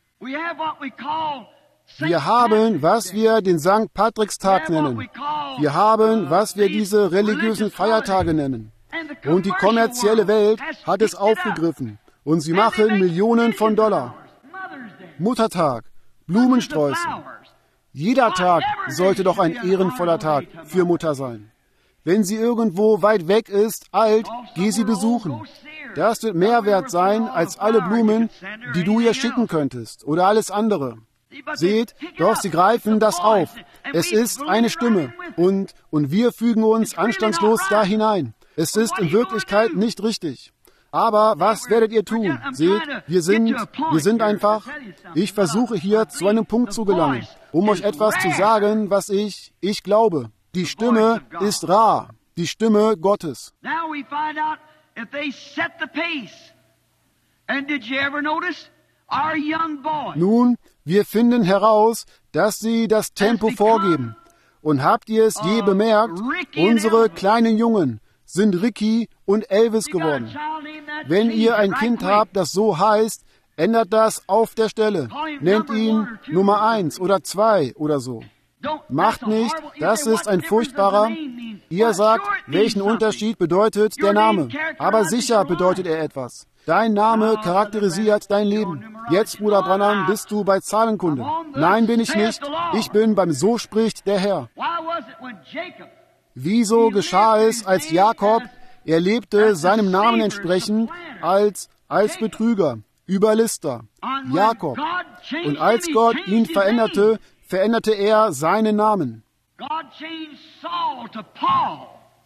Wir haben, was wir den St. Patrickstag nennen. Wir haben, was wir diese religiösen Feiertage nennen. Und die kommerzielle Welt hat es aufgegriffen. Und sie machen Millionen von Dollar. Muttertag, Blumensträuße. Jeder Tag sollte doch ein ehrenvoller Tag für Mutter sein. Wenn sie irgendwo weit weg ist, alt, geh sie besuchen. Das wird mehr wert sein als alle Blumen, die du ihr schicken könntest oder alles andere. Seht, doch sie greifen das auf. Es ist eine Stimme und wir fügen uns anstandslos da hinein. Es ist in Wirklichkeit nicht richtig. Aber was werdet ihr tun? Seht, wir sind einfach, ich versuche hier zu einem Punkt zu gelangen, um euch etwas zu sagen, was ich glaube. Die Stimme ist rar, die Stimme Gottes. Nun, wir finden heraus, dass sie das Tempo vorgeben. Und habt ihr es je bemerkt, unsere kleinen Jungen sind Ricky und Elvis geworden. Wenn ihr ein Kind habt, das so heißt, ändert das auf der Stelle. Nennt ihn Nummer 1 oder 2 oder so. Macht nicht, das ist ein furchtbarer. Ihr sagt, welchen Unterschied bedeutet der Name. Aber sicher bedeutet er etwas. Dein Name charakterisiert dein Leben. Jetzt, Bruder Branham, bist du bei Zahlenkunde. Nein, bin ich nicht. Ich bin beim So spricht der Herr. Wieso geschah es, als Jakob, er lebte seinem Namen entsprechend als Betrüger, Überlister, Jakob. Und als Gott ihn veränderte er seinen Namen. God changed Saul to Paul,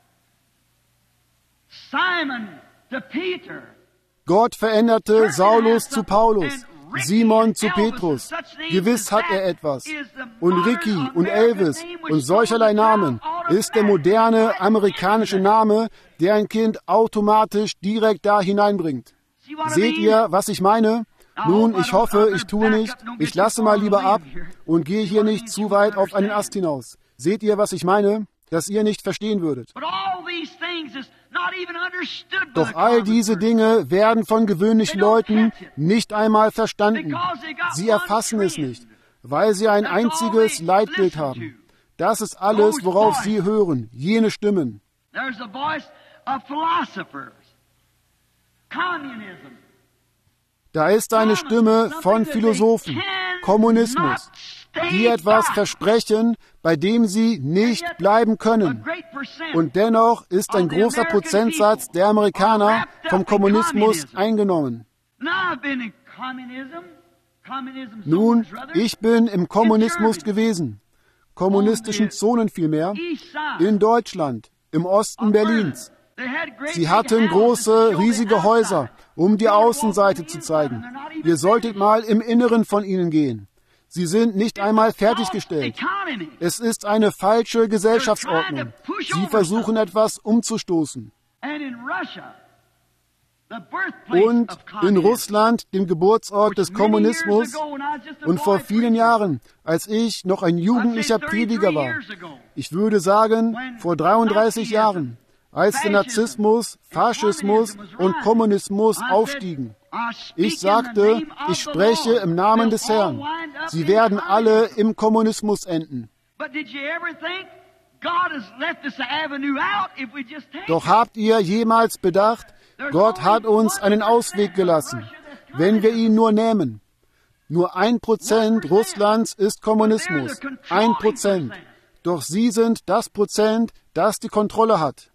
Simon to Peter. Gott veränderte Saulus zu Paulus, Simon zu Petrus. Gewiss hat er etwas. Und Ricky und Elvis und solcherlei Namen ist der moderne amerikanische Name, der ein Kind automatisch direkt da hineinbringt. Seht ihr, was ich meine? Nun, ich hoffe, ich tue nicht. Ich lasse mal lieber ab und gehe hier nicht zu weit auf einen Ast hinaus. Seht ihr, was ich meine? Dass ihr nicht verstehen würdet. Doch all diese Dinge werden von gewöhnlichen Leuten nicht einmal verstanden. Sie erfassen es nicht, weil sie ein einziges Leitbild haben. Das ist alles, worauf sie hören, jene Stimmen. Da ist eine Stimme von Philosophen, Kommunismus, die etwas versprechen, bei dem sie nicht bleiben können. Und dennoch ist ein großer Prozentsatz der Amerikaner vom Kommunismus eingenommen. Nun, ich bin im Kommunismus gewesen, kommunistischen Zonen vielmehr, in Deutschland, im Osten Berlins. Sie hatten große, riesige Häuser, um die Außenseite zu zeigen. Ihr solltet mal im Inneren von ihnen gehen. Sie sind nicht einmal fertiggestellt. Es ist eine falsche Gesellschaftsordnung. Sie versuchen etwas umzustoßen. und in Russland, dem Geburtsort des Kommunismus. Und vor vielen Jahren, als ich noch ein jugendlicher Prediger war, ich würde sagen, vor 33 Jahren, als der Narzissmus, Faschismus und Kommunismus aufstiegen. Ich sagte, ich spreche im Namen des Herrn. Sie werden alle im Kommunismus enden. Doch habt ihr jemals bedacht, Gott hat uns einen Ausweg gelassen, wenn wir ihn nur nehmen. Nur 1% Russlands ist Kommunismus. 1%. Doch sie sind das Prozent, das die Kontrolle hat.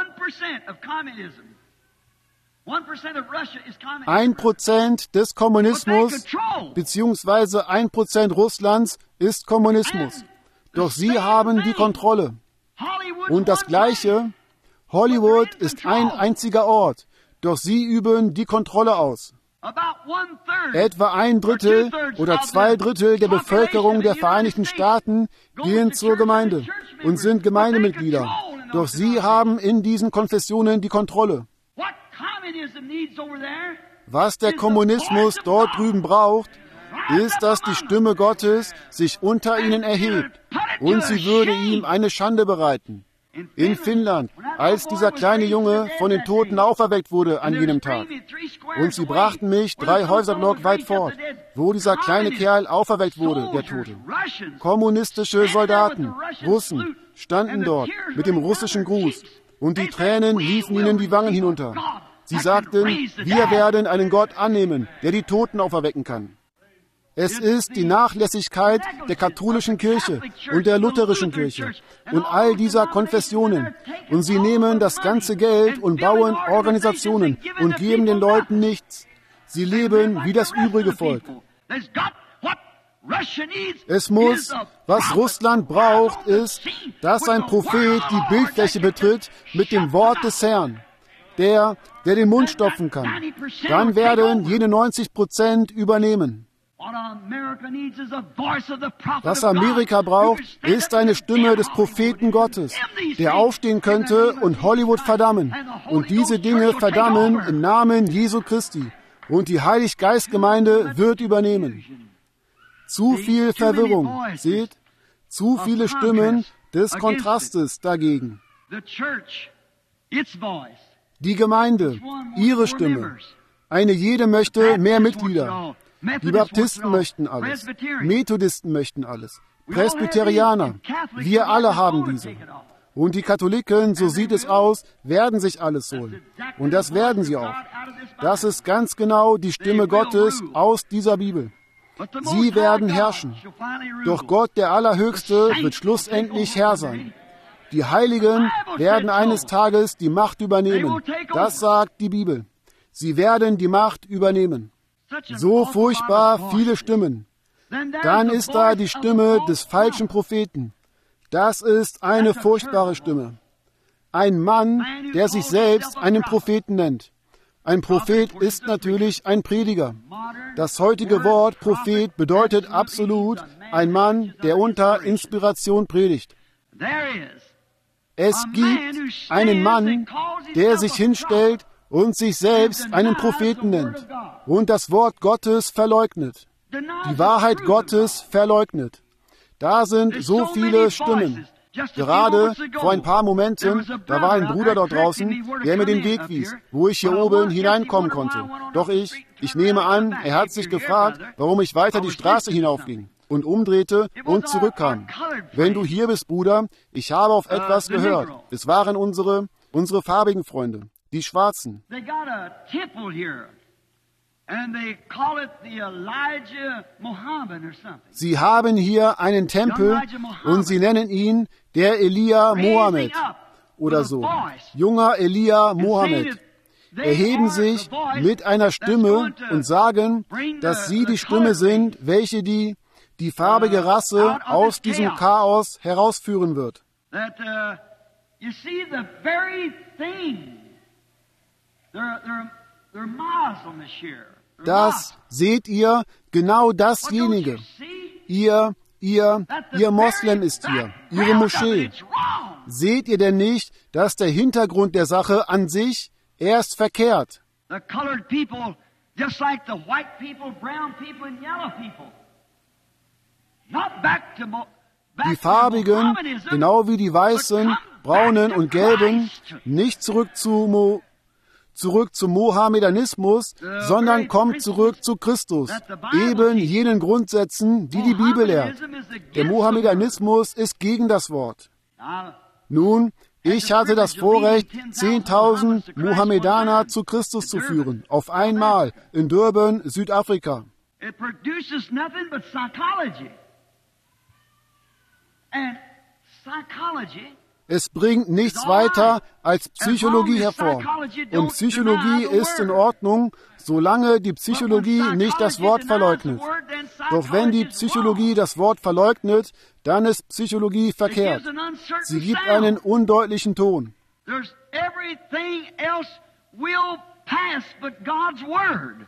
1% des Kommunismus, beziehungsweise 1% Russlands ist Kommunismus. Doch sie haben die Kontrolle. Und das Gleiche, Hollywood ist ein einziger Ort, doch sie üben die Kontrolle aus. Etwa 1/3 oder 2/3 der Bevölkerung der Vereinigten Staaten gehen zur Gemeinde und sind Gemeindemitglieder. Doch sie haben in diesen Konfessionen die Kontrolle. Was der Kommunismus dort drüben braucht, ist, dass die Stimme Gottes sich unter ihnen erhebt und sie würde ihm eine Schande bereiten. In Finnland, als dieser kleine Junge von den Toten auferweckt wurde an jenem Tag. Und sie brachten mich 3 Häuserblock weit fort, wo dieser kleine Kerl auferweckt wurde, der Tote. Kommunistische Soldaten, Russen, standen dort mit dem russischen Gruß und die Tränen liefen ihnen die Wangen hinunter. Sie sagten, wir werden einen Gott annehmen, der die Toten auferwecken kann. Es ist die Nachlässigkeit der katholischen Kirche und der lutherischen Kirche und all dieser Konfessionen. Und sie nehmen das ganze Geld und bauen Organisationen und geben den Leuten nichts. Sie leben wie das übrige Volk. Es muss, was Russland braucht, ist, dass ein Prophet die Bildfläche betritt mit dem Wort des Herrn, der den Mund stopfen kann. Dann werden jene 90% übernehmen. Was Amerika braucht, ist eine Stimme des Propheten Gottes, der aufstehen könnte und Hollywood verdammen und diese Dinge verdammen im Namen Jesu Christi. Und die Heiliggeistgemeinde wird übernehmen. Zu viel Verwirrung, seht, zu viele Stimmen des Kontrastes dagegen. Die Gemeinde, ihre Stimme. Eine jede möchte mehr Mitglieder. Die Baptisten möchten alles. Methodisten möchten alles. Presbyterianer. Wir alle haben diese. Und die Katholiken, so sieht es aus, werden sich alles holen. Und das werden sie auch. Das ist ganz genau die Stimme Gottes aus dieser Bibel. Sie werden herrschen. Doch Gott, der Allerhöchste, wird schlussendlich Herr sein. Die Heiligen werden eines Tages die Macht übernehmen. Das sagt die Bibel. Sie werden die Macht übernehmen. So furchtbar viele Stimmen. Dann ist da die Stimme des falschen Propheten. Das ist eine furchtbare Stimme. Ein Mann, der sich selbst einen Propheten nennt. Ein Prophet ist natürlich ein Prediger. Das heutige Wort Prophet bedeutet absolut ein Mann, der unter Inspiration predigt. Es gibt einen Mann, der sich hinstellt und sich selbst einen Propheten nennt und das Wort Gottes verleugnet, die Wahrheit Gottes verleugnet. Da sind so viele Stimmen. Gerade vor ein paar Momenten, da war ein Bruder dort draußen, der mir den Weg wies, wo ich hier oben hineinkommen konnte. Doch ich nehme an, er hat sich gefragt, warum ich weiter die Straße hinaufging und umdrehte und zurückkam. Wenn du hier bist, Bruder, ich habe auf etwas gehört. Es waren unsere farbigen Freunde. Die Schwarzen. Sie haben hier einen Tempel und sie nennen ihn der Elia Mohammed oder so. Junger Elia Mohammed. Erheben sich mit einer Stimme und sagen, dass sie die Stimme sind, welche die farbige Rasse aus diesem Chaos herausführen wird. Das seht ihr, genau dasjenige. Ihr Moslem ist hier, ihre Moschee. Seht ihr denn nicht, dass der Hintergrund der Sache an sich erst verkehrt? the colored people, just like the white people, brown people, and yellow people. Not back to Die Farbigen, genau wie die Weißen, Braunen und Gelben, nicht zurück zum Mohammedanismus, sondern kommt zurück zu Christus, eben jenen Grundsätzen, die die Bibel lehrt. Der Mohammedanismus ist gegen das Wort. Nun, ich hatte das Vorrecht, 10.000 Mohammedaner zu Christus zu führen, auf einmal, in Durban, Südafrika. It produces nothing but psychology. And psychology, es bringt nichts weiter als Psychologie hervor. Und Psychologie ist in Ordnung, solange die Psychologie nicht das Wort verleugnet. Doch wenn die Psychologie das Wort verleugnet, dann ist Psychologie verkehrt. Sie gibt einen undeutlichen Ton. Everything else will pass but God's word.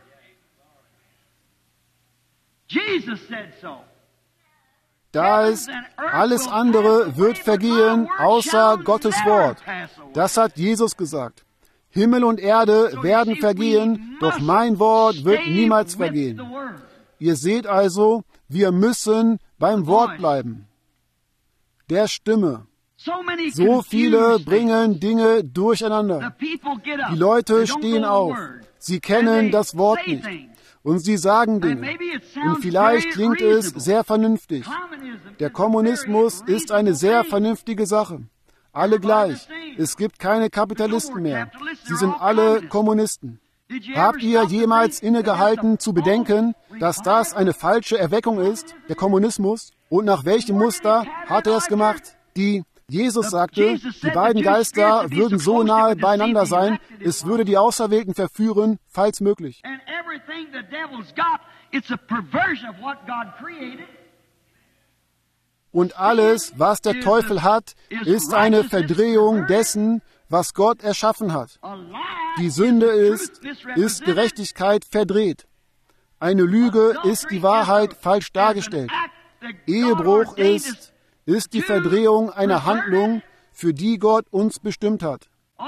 Jesus said so. Da ist, alles andere wird vergehen, außer Gottes Wort. Das hat Jesus gesagt. Himmel und Erde werden vergehen, doch mein Wort wird niemals vergehen. Ihr seht also, wir müssen beim Wort bleiben. Der Stimme. So viele bringen Dinge durcheinander. Die Leute stehen auf. Sie kennen das Wort nicht. Und sie sagen Dinge. Und vielleicht klingt es sehr vernünftig. Der Kommunismus ist eine sehr vernünftige Sache. Alle gleich. Es gibt keine Kapitalisten mehr. Sie sind alle Kommunisten. Habt ihr jemals innegehalten zu bedenken, dass das eine falsche Erweckung ist, der Kommunismus? Und nach welchem Muster hat er es gemacht? Jesus sagte, die beiden Geister würden so nahe beieinander sein, es würde die Auserwählten verführen, falls möglich. Und alles, was der Teufel hat, ist eine Verdrehung dessen, was Gott erschaffen hat. Die Sünde ist Gerechtigkeit verdreht. Eine Lüge ist die Wahrheit falsch dargestellt. Ehebruch ist die Verdrehung einer Handlung, für die Gott uns bestimmt hat.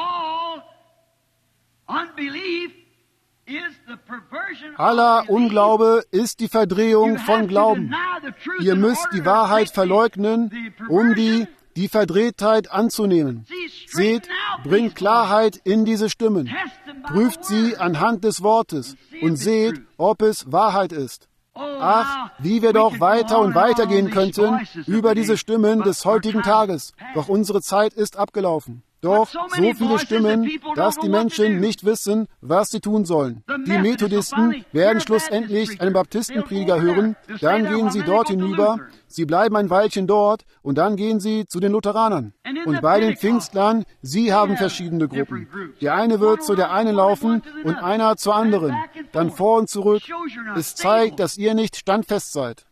Aller Unglaube ist die Verdrehung von Glauben. Ihr müsst die Wahrheit verleugnen, um die Verdrehtheit anzunehmen. Seht, bringt Klarheit in diese Stimmen. Prüft sie anhand des Wortes und seht, ob es Wahrheit ist. Ach, wie wir doch weiter und weiter gehen könnten über diese Stimmen des heutigen Tages. Doch unsere Zeit ist abgelaufen. Doch so viele Stimmen, dass die Menschen nicht wissen, was sie tun sollen. Die Methodisten werden schlussendlich einen Baptistenprediger hören, dann gehen sie dort hinüber, sie bleiben ein Weilchen dort und dann gehen sie zu den Lutheranern. Und bei den Pfingstlern, sie haben verschiedene Gruppen. Der eine wird zu der einen laufen und einer zur anderen, dann vor und zurück. Es zeigt, dass ihr nicht standfest seid.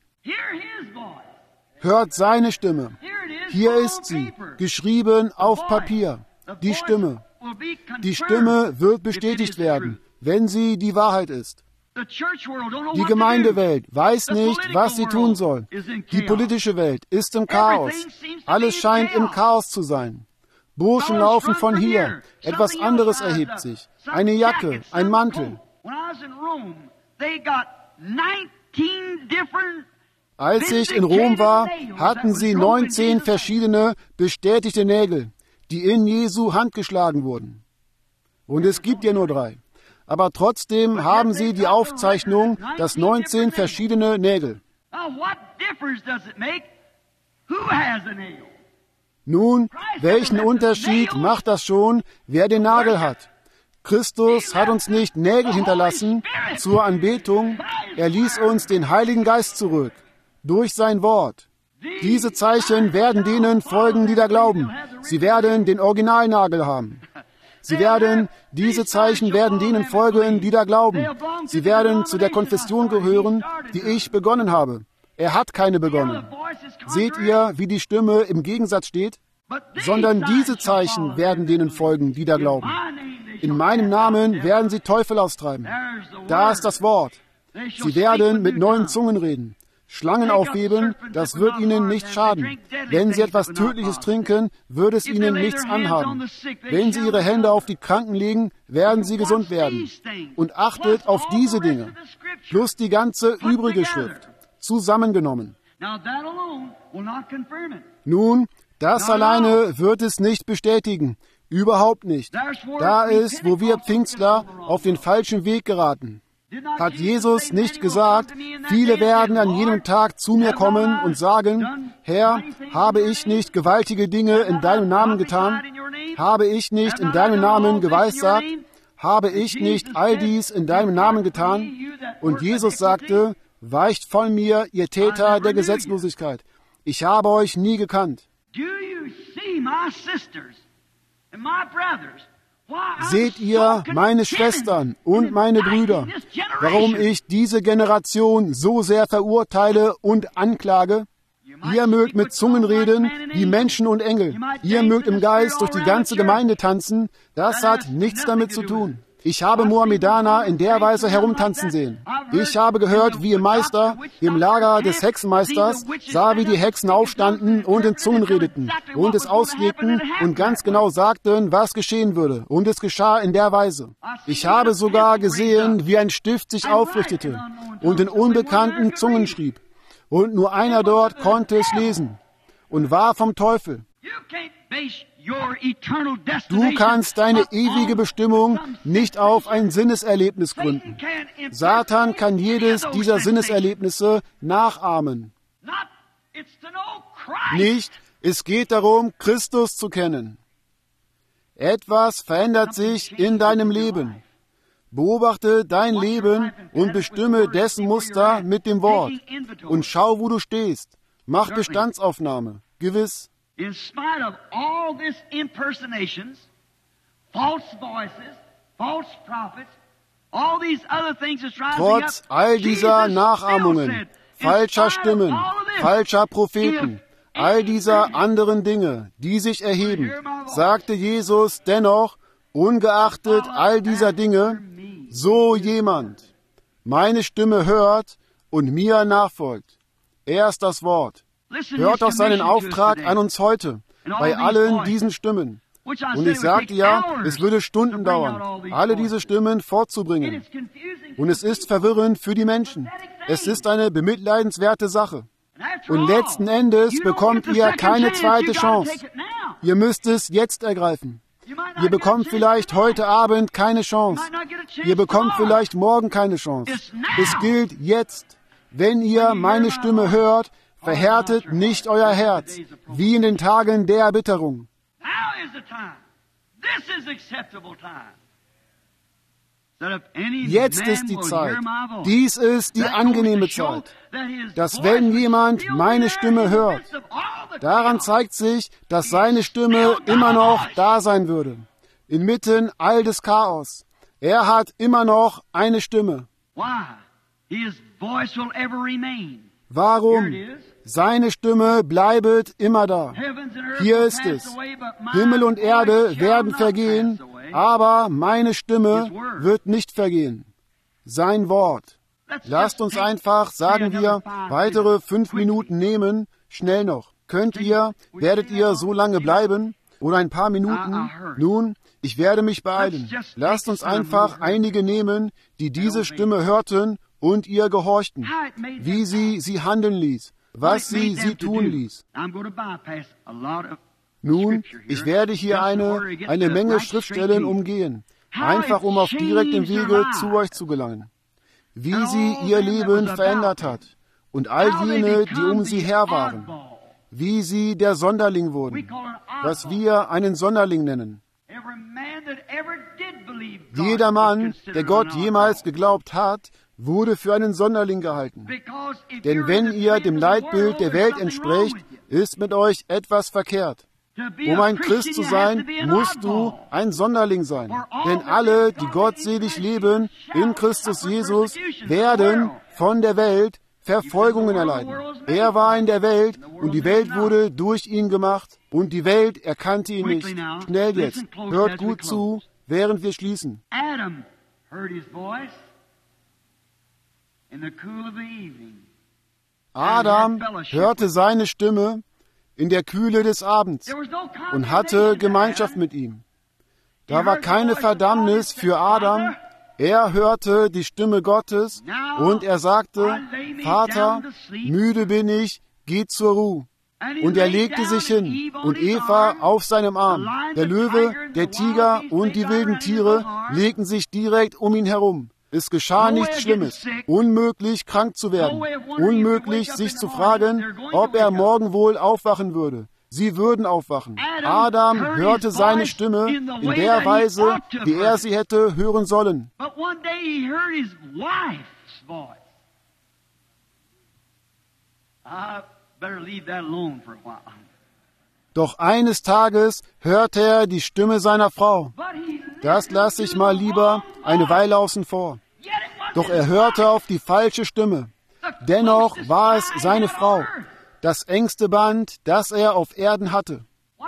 Hört seine Stimme. Hier ist sie, geschrieben auf Papier. Die Stimme. Die Stimme wird bestätigt werden, wenn sie die Wahrheit ist. Die Gemeindewelt weiß nicht, was sie tun soll. Die politische Welt ist im Chaos. Alles scheint im Chaos zu sein. Burschen laufen von hier. Etwas anderes erhebt sich. Eine Jacke, ein Mantel. Als ich in Rom war, hatten sie 19 verschiedene bestätigte Nägel, die in Jesu Hand geschlagen wurden. Und es gibt ja nur 3. Aber trotzdem haben sie die Aufzeichnung, dass 19 verschiedene Nägel. Nun, welchen Unterschied macht das schon, wer den Nagel hat? Christus hat uns nicht Nägel hinterlassen zur Anbetung, er ließ uns den Heiligen Geist zurück. Durch sein Wort. Diese Zeichen werden denen folgen, die da glauben. Sie werden den Originalnagel haben. Diese Zeichen werden denen folgen, die da glauben. Sie werden zu der Konfession gehören, die ich begonnen habe. Er hat keine begonnen. Seht ihr, wie die Stimme im Gegensatz steht? Sondern diese Zeichen werden denen folgen, die da glauben. In meinem Namen werden sie Teufel austreiben. Da ist das Wort. Sie werden mit neuen Zungen reden. Schlangen aufheben, das wird ihnen nicht schaden. Wenn sie etwas Tödliches trinken, wird es ihnen nichts anhaben. Wenn sie ihre Hände auf die Kranken legen, werden sie gesund werden. Und achtet auf diese Dinge, plus die ganze übrige Schrift, zusammengenommen. Nun, das alleine wird es nicht bestätigen. Überhaupt nicht. Da ist, wo wir Pfingstler auf den falschen Weg geraten. Hat Jesus nicht gesagt, viele werden an jenem Tag zu mir kommen und sagen, Herr, habe ich nicht gewaltige Dinge in deinem Namen getan? Habe ich nicht in deinem Namen geweissagt? Habe ich nicht all dies in deinem Namen getan? Und Jesus sagte, weicht von mir, ihr Täter der Gesetzlosigkeit. Ich habe euch nie gekannt. Seht ihr, meine Schwestern und meine Brüder, warum ich diese Generation so sehr verurteile und anklage? Ihr mögt mit Zungen reden, wie Menschen und Engel. Ihr mögt im Geist durch die ganze Gemeinde tanzen. Das hat nichts damit zu tun. Ich habe Mohammedaner in der Weise herumtanzen sehen. Ich habe gehört, wie ihr Meister im Lager des Hexenmeisters sah, wie die Hexen aufstanden und in Zungen redeten und es auslegten und ganz genau sagten, was geschehen würde. Und es geschah in der Weise. Ich habe sogar gesehen, wie ein Stift sich aufrichtete und in unbekannten Zungen schrieb. Und nur einer dort konnte es lesen und war vom Teufel. Du kannst deine ewige Bestimmung nicht auf ein Sinneserlebnis gründen. Satan kann jedes dieser Sinneserlebnisse nachahmen. Nicht, es geht darum, Christus zu kennen. Etwas verändert sich in deinem Leben. Beobachte dein Leben und bestimme dessen Muster mit dem Wort. Und schau, wo du stehst. Mach Bestandsaufnahme. Gewiss. In spite of all this impersonations, false voices, false prophets, all these other things that's rising up, trotz all dieser Nachahmungen, falscher Stimmen, falscher Propheten, all dieser anderen Dinge, die sich erheben, sagte Jesus dennoch, ungeachtet all dieser Dinge, so jemand meine Stimme hört und mir nachfolgt. Er ist das Wort. Hört auf seinen Auftrag an uns heute, bei allen diesen Stimmen. Und ich sagte ja, es würde Stunden dauern, alle diese Stimmen fortzubringen. Und es ist verwirrend für die Menschen. Es ist eine bemitleidenswerte Sache. Und letzten Endes bekommt ihr keine zweite Chance. Ihr müsst es jetzt ergreifen. Ihr bekommt vielleicht heute Abend keine Chance. Ihr bekommt vielleicht morgen keine Chance. Es gilt jetzt. Wenn ihr meine Stimme hört, verhärtet nicht euer Herz, wie in den Tagen der Erbitterung. Jetzt ist die Zeit. Dies ist die angenehme Zeit. Dass wenn jemand meine Stimme hört, daran zeigt sich, dass seine Stimme immer noch da sein würde. Inmitten all des Chaos. Er hat immer noch eine Stimme. Warum? Seine Stimme bleibet immer da. Hier ist es. Himmel und Erde werden vergehen, aber meine Stimme wird nicht vergehen. Sein Wort. Lasst uns einfach, sagen wir, weitere 5 Minuten nehmen, schnell noch. Werdet ihr so lange bleiben? Oder ein paar Minuten? Nun, ich werde mich beeilen. Lasst uns einfach einige nehmen, die diese Stimme hörten und ihr gehorchten, wie sie handeln ließ, was sie tun ließ. Nun, ich werde hier eine Menge Schriftstellen umgehen, einfach um auf direktem Wege zu euch zu gelangen. Wie sie ihr Leben verändert hat und all jene, die um sie her waren. Wie sie der Sonderling wurden, was wir einen Sonderling nennen. Jeder Mann, der Gott jemals geglaubt hat, wurde für einen Sonderling gehalten. Denn wenn ihr dem Leitbild der Welt entsprecht, ist mit euch etwas verkehrt. Um ein Christ zu sein, musst du ein Sonderling sein. Denn alle, die gottselig leben in Christus Jesus, werden von der Welt Verfolgungen erleiden. Er war in der Welt und die Welt wurde durch ihn gemacht und die Welt erkannte ihn nicht. Schnell jetzt, hört gut zu, während wir schließen. Adam heard his voice in the cool of the evening. Adam hörte seine Stimme in der Kühle des Abends und hatte Gemeinschaft mit ihm. Da war keine Verdammnis für Adam. Er hörte die Stimme Gottes und er sagte, Vater, müde bin ich, geh zur Ruhe. Und er legte sich hin und Eva auf seinem Arm. Der Löwe, der Tiger und die wilden Tiere legten sich direkt um ihn herum. Es geschah nichts Schlimmes. Unmöglich, krank zu werden. Unmöglich, sich zu fragen, ob er morgen wohl aufwachen würde. Sie würden aufwachen. Adam hörte seine Stimme in der Weise, wie er sie hätte hören sollen. Doch eines Tages hörte er die Stimme seiner Frau. Das lasse ich mal lieber eine Weile außen vor. Doch er hörte auf die falsche Stimme. Dennoch war es seine Frau, das engste Band, das er auf Erden hatte.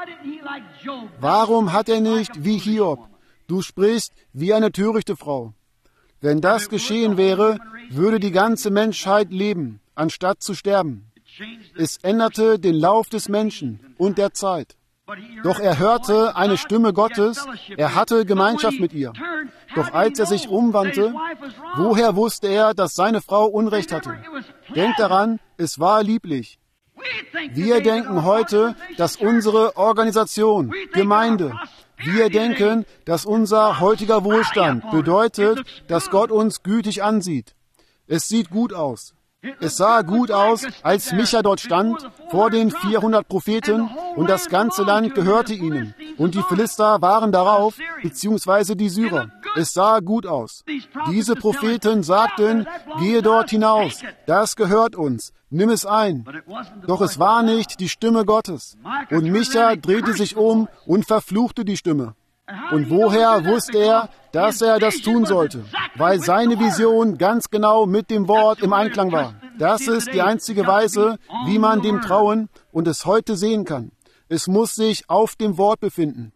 Warum hat er nicht wie Hiob? Du sprichst wie eine törichte Frau. Wenn das geschehen wäre, würde die ganze Menschheit leben, anstatt zu sterben. Es änderte den Lauf des Menschen und der Zeit. Doch er hörte eine Stimme Gottes, er hatte Gemeinschaft mit ihr. Doch als er sich umwandte, woher wusste er, dass seine Frau Unrecht hatte? Denkt daran, es war lieblich. Wir denken heute, dass unsere Organisation, Gemeinde, wir denken, dass unser heutiger Wohlstand bedeutet, dass Gott uns gütig ansieht. Es sieht gut aus. Es sah gut aus, als Micha dort stand, vor den 400 Propheten, und das ganze Land gehörte ihnen. Und die Philister waren darauf, beziehungsweise die Syrer. Es sah gut aus. Diese Propheten sagten, gehe dort hinaus, das gehört uns, nimm es ein. Doch es war nicht die Stimme Gottes. Und Micha drehte sich um und verfluchte die Stimme. Und woher wusste er, dass er das tun sollte? Weil seine Vision ganz genau mit dem Wort im Einklang war. Das ist die einzige Weise, wie man dem trauen und es heute sehen kann. Es muss sich auf dem Wort befinden.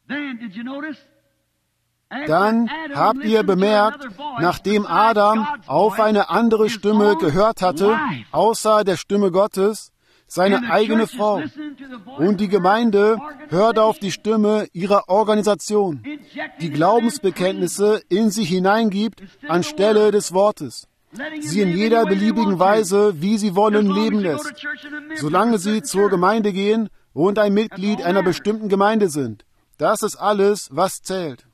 Dann habt ihr bemerkt, nachdem Adam auf eine andere Stimme gehört hatte, außer der Stimme Gottes, seine eigene Frau. Und die Gemeinde hört auf die Stimme ihrer Organisation, die Glaubensbekenntnisse in sie hineingibt anstelle des Wortes. Sie in jeder beliebigen Weise, wie sie wollen, leben lässt, solange sie zur Gemeinde gehen und ein Mitglied einer bestimmten Gemeinde sind. Das ist alles, was zählt.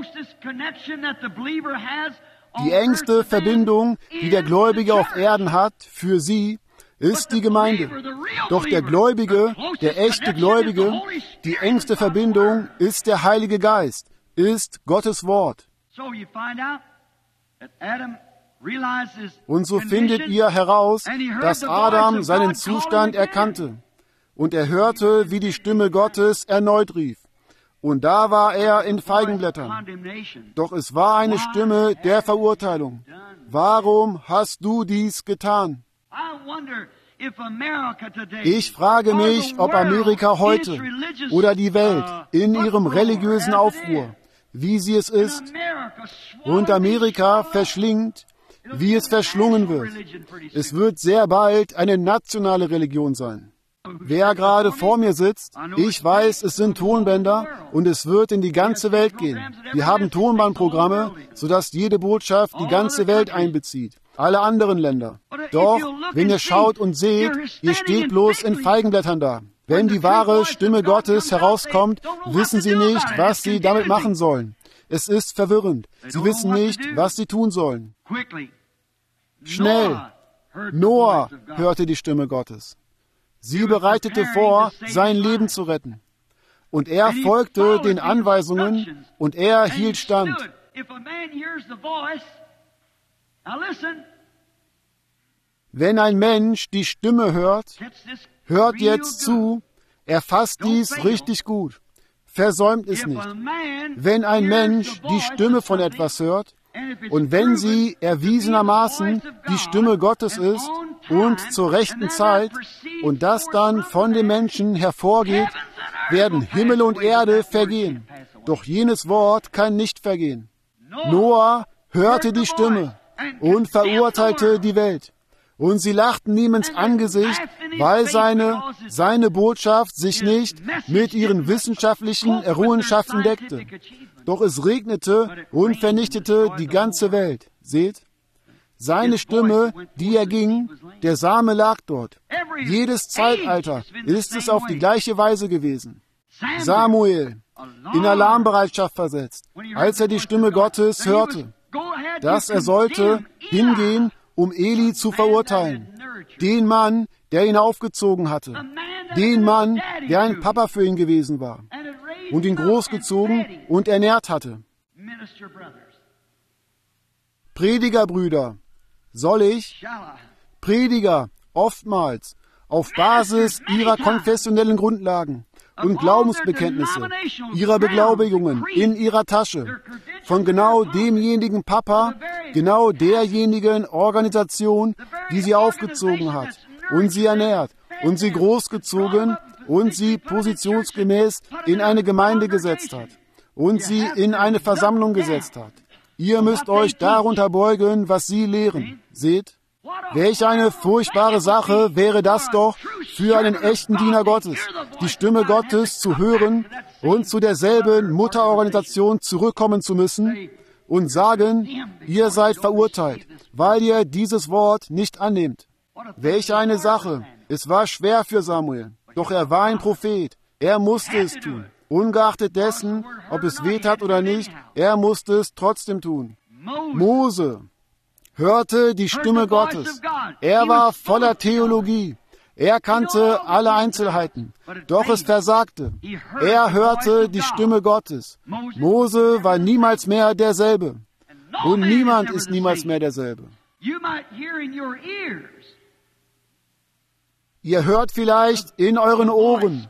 Die engste Verbindung, die der Gläubige auf Erden hat, für sie, ist die Gemeinde. Doch der Gläubige, der echte Gläubige, die engste Verbindung ist der Heilige Geist, ist Gottes Wort. Und so findet ihr heraus, dass Adam seinen Zustand erkannte. Und er hörte, wie die Stimme Gottes erneut rief. Und da war er in Feigenblättern. Doch es war eine Stimme der Verurteilung. Warum hast du dies getan? Ich frage mich, ob Amerika heute oder die Welt in ihrem religiösen Aufruhr, wie sie es ist, und Amerika verschlingt, wie es verschlungen wird. Es wird sehr bald eine nationale Religion sein. Wer gerade vor mir sitzt, ich weiß, es sind Tonbänder und es wird in die ganze Welt gehen. Wir haben Tonbandprogramme, sodass jede Botschaft die ganze Welt einbezieht. Alle anderen Länder. Doch, wenn ihr schaut und seht, ihr steht bloß in Feigenblättern da. Wenn die wahre Stimme Gottes herauskommt, wissen sie nicht, was sie damit machen sollen. Es ist verwirrend. Sie wissen nicht, was sie tun sollen. Schnell! Noah hörte die Stimme Gottes. Sie bereitete vor, sein Leben zu retten. Und er folgte den Anweisungen und er hielt stand. Wenn ein Mensch die Stimme hört, hört jetzt zu, er fasst dies richtig gut, versäumt es nicht. Wenn ein Mensch die Stimme von etwas hört, und wenn sie erwiesenermaßen die Stimme Gottes ist und zur rechten Zeit und das dann von dem Menschen hervorgeht, werden Himmel und Erde vergehen. Doch jenes Wort kann nicht vergehen. Noah hörte die Stimme und verurteilte die Welt. Und sie lachten ihm ins Angesicht, weil seine Botschaft sich nicht mit ihren wissenschaftlichen Errungenschaften deckte. Doch es regnete und vernichtete die ganze Welt. Seht? Seine Stimme, die erging, der Same lag dort. Jedes Zeitalter ist es auf die gleiche Weise gewesen. Samuel, in Alarmbereitschaft versetzt, als er die Stimme Gottes hörte, dass er sollte hingehen, um Eli zu verurteilen. Den Mann, der ihn aufgezogen hatte. Den Mann, der ein Papa für ihn gewesen war. Und ihn großgezogen und ernährt hatte. Predigerbrüder, soll ich, Prediger, oftmals, auf Basis ihrer konfessionellen Grundlagen und Glaubensbekenntnisse, ihrer Beglaubigungen in ihrer Tasche, von genau demjenigen Papa, genau derjenigen Organisation, die sie aufgezogen hat und sie ernährt und sie großgezogen und sie positionsgemäß in eine Gemeinde gesetzt hat und sie in eine Versammlung gesetzt hat. Ihr müsst euch darunter beugen, was sie lehren. Seht? Welch eine furchtbare Sache wäre das doch für einen echten Diener Gottes, die Stimme Gottes zu hören und zu derselben Mutterorganisation zurückkommen zu müssen und sagen, ihr seid verurteilt, weil ihr dieses Wort nicht annehmt. Welch eine Sache! Es war schwer für Samuel, doch er war ein Prophet. Er musste es tun. Ungeachtet dessen, ob es weh tat oder nicht, er musste es trotzdem tun. Mose hörte die Stimme Gottes. Er war voller Theologie. Er kannte alle Einzelheiten. Doch es versagte. Er hörte die Stimme Gottes. Mose war niemals mehr derselbe. Und niemand ist niemals mehr derselbe. Ihr hört vielleicht in euren Ohren,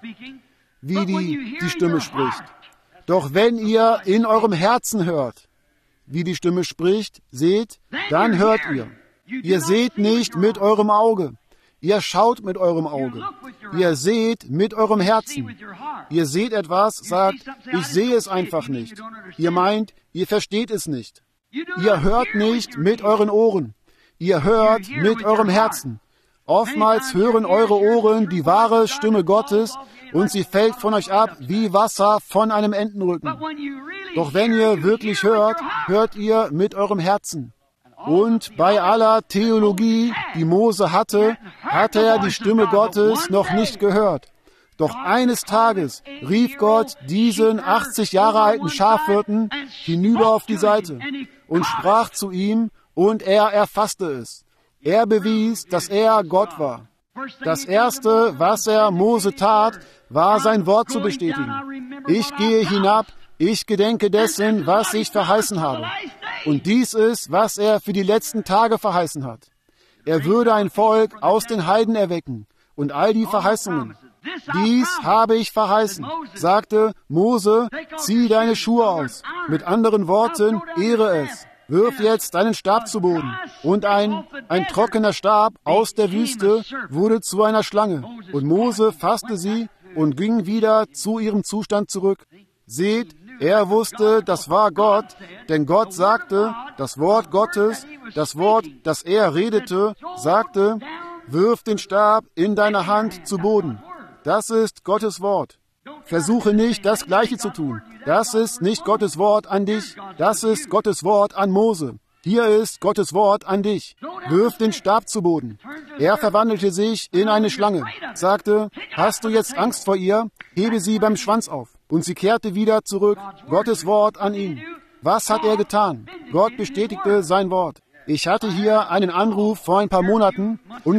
wie die Stimme spricht. Doch wenn ihr in eurem Herzen hört, wie die Stimme spricht, seht, dann hört ihr. Ihr seht nicht mit eurem Auge. Ihr schaut mit eurem Auge. Ihr seht mit eurem Herzen. Ihr seht etwas, sagt, ich sehe es einfach nicht. Ihr meint, ihr versteht es nicht. Ihr hört nicht mit euren Ohren. Ihr hört mit eurem Herzen. Oftmals hören eure Ohren die wahre Stimme Gottes und sie fällt von euch ab wie Wasser von einem Entenrücken. Doch wenn ihr wirklich hört, hört ihr mit eurem Herzen. Und bei aller Theologie, die Mose hatte er die Stimme Gottes noch nicht gehört. Doch eines Tages rief Gott diesen 80 Jahre alten Schafhirten hinüber auf die Seite und sprach zu ihm, und er erfasste es. Er bewies, dass er Gott war. Das Erste, was er Mose tat, war sein Wort zu bestätigen. Ich gehe hinab, ich gedenke dessen, was ich verheißen habe. Und dies ist, was er für die letzten Tage verheißen hat. Er würde ein Volk aus den Heiden erwecken und all die Verheißungen. Dies habe ich verheißen, sagte Mose, zieh deine Schuhe aus. Mit anderen Worten, ehre es. Wirf jetzt deinen Stab zu Boden. Und ein trockener Stab aus der Wüste wurde zu einer Schlange. Und Mose fasste sie und ging wieder zu ihrem Zustand zurück. Seht, er wusste, das war Gott, denn Gott sagte, das Wort Gottes, das Wort, das er redete, sagte, wirf den Stab in deiner Hand zu Boden. Das ist Gottes Wort. Versuche nicht, das Gleiche zu tun. Das ist nicht Gottes Wort an dich. Das ist Gottes Wort an Mose. Hier ist Gottes Wort an dich. Wirf den Stab zu Boden. Er verwandelte sich in eine Schlange, sagte, hast du jetzt Angst vor ihr? Hebe sie beim Schwanz auf. Und sie kehrte wieder zurück. Gottes Wort an ihn. Was hat er getan? Gott bestätigte sein Wort. Ich hatte hier einen Anruf vor ein paar Monaten,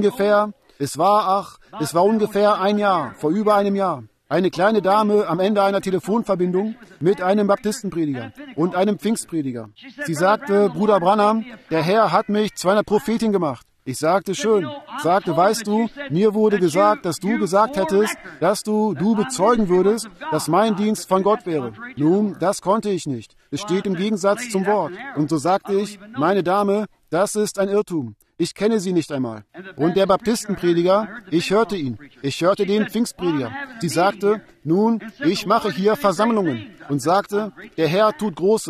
es war ungefähr ein Jahr, vor über einem Jahr. Eine kleine Dame am Ende einer Telefonverbindung mit einem Baptistenprediger und einem Pfingstprediger. Sie sagte, Bruder Branham, der Herr hat mich zu einer Prophetin gemacht. Ich sagte, schön. Sagte, weißt du, mir wurde gesagt, dass du gesagt hättest, dass du bezeugen würdest, dass mein Dienst von Gott wäre. Nun, das konnte ich nicht. Es steht im Gegensatz zum Wort. Und so sagte ich, meine Dame, das ist ein Irrtum. Ich kenne sie nicht einmal. Und der Baptistenprediger, ich hörte ihn. Ich hörte den Pfingstprediger. Sie sagte, nun, ich mache hier Versammlungen. Und sagte, der Herr tut Großes.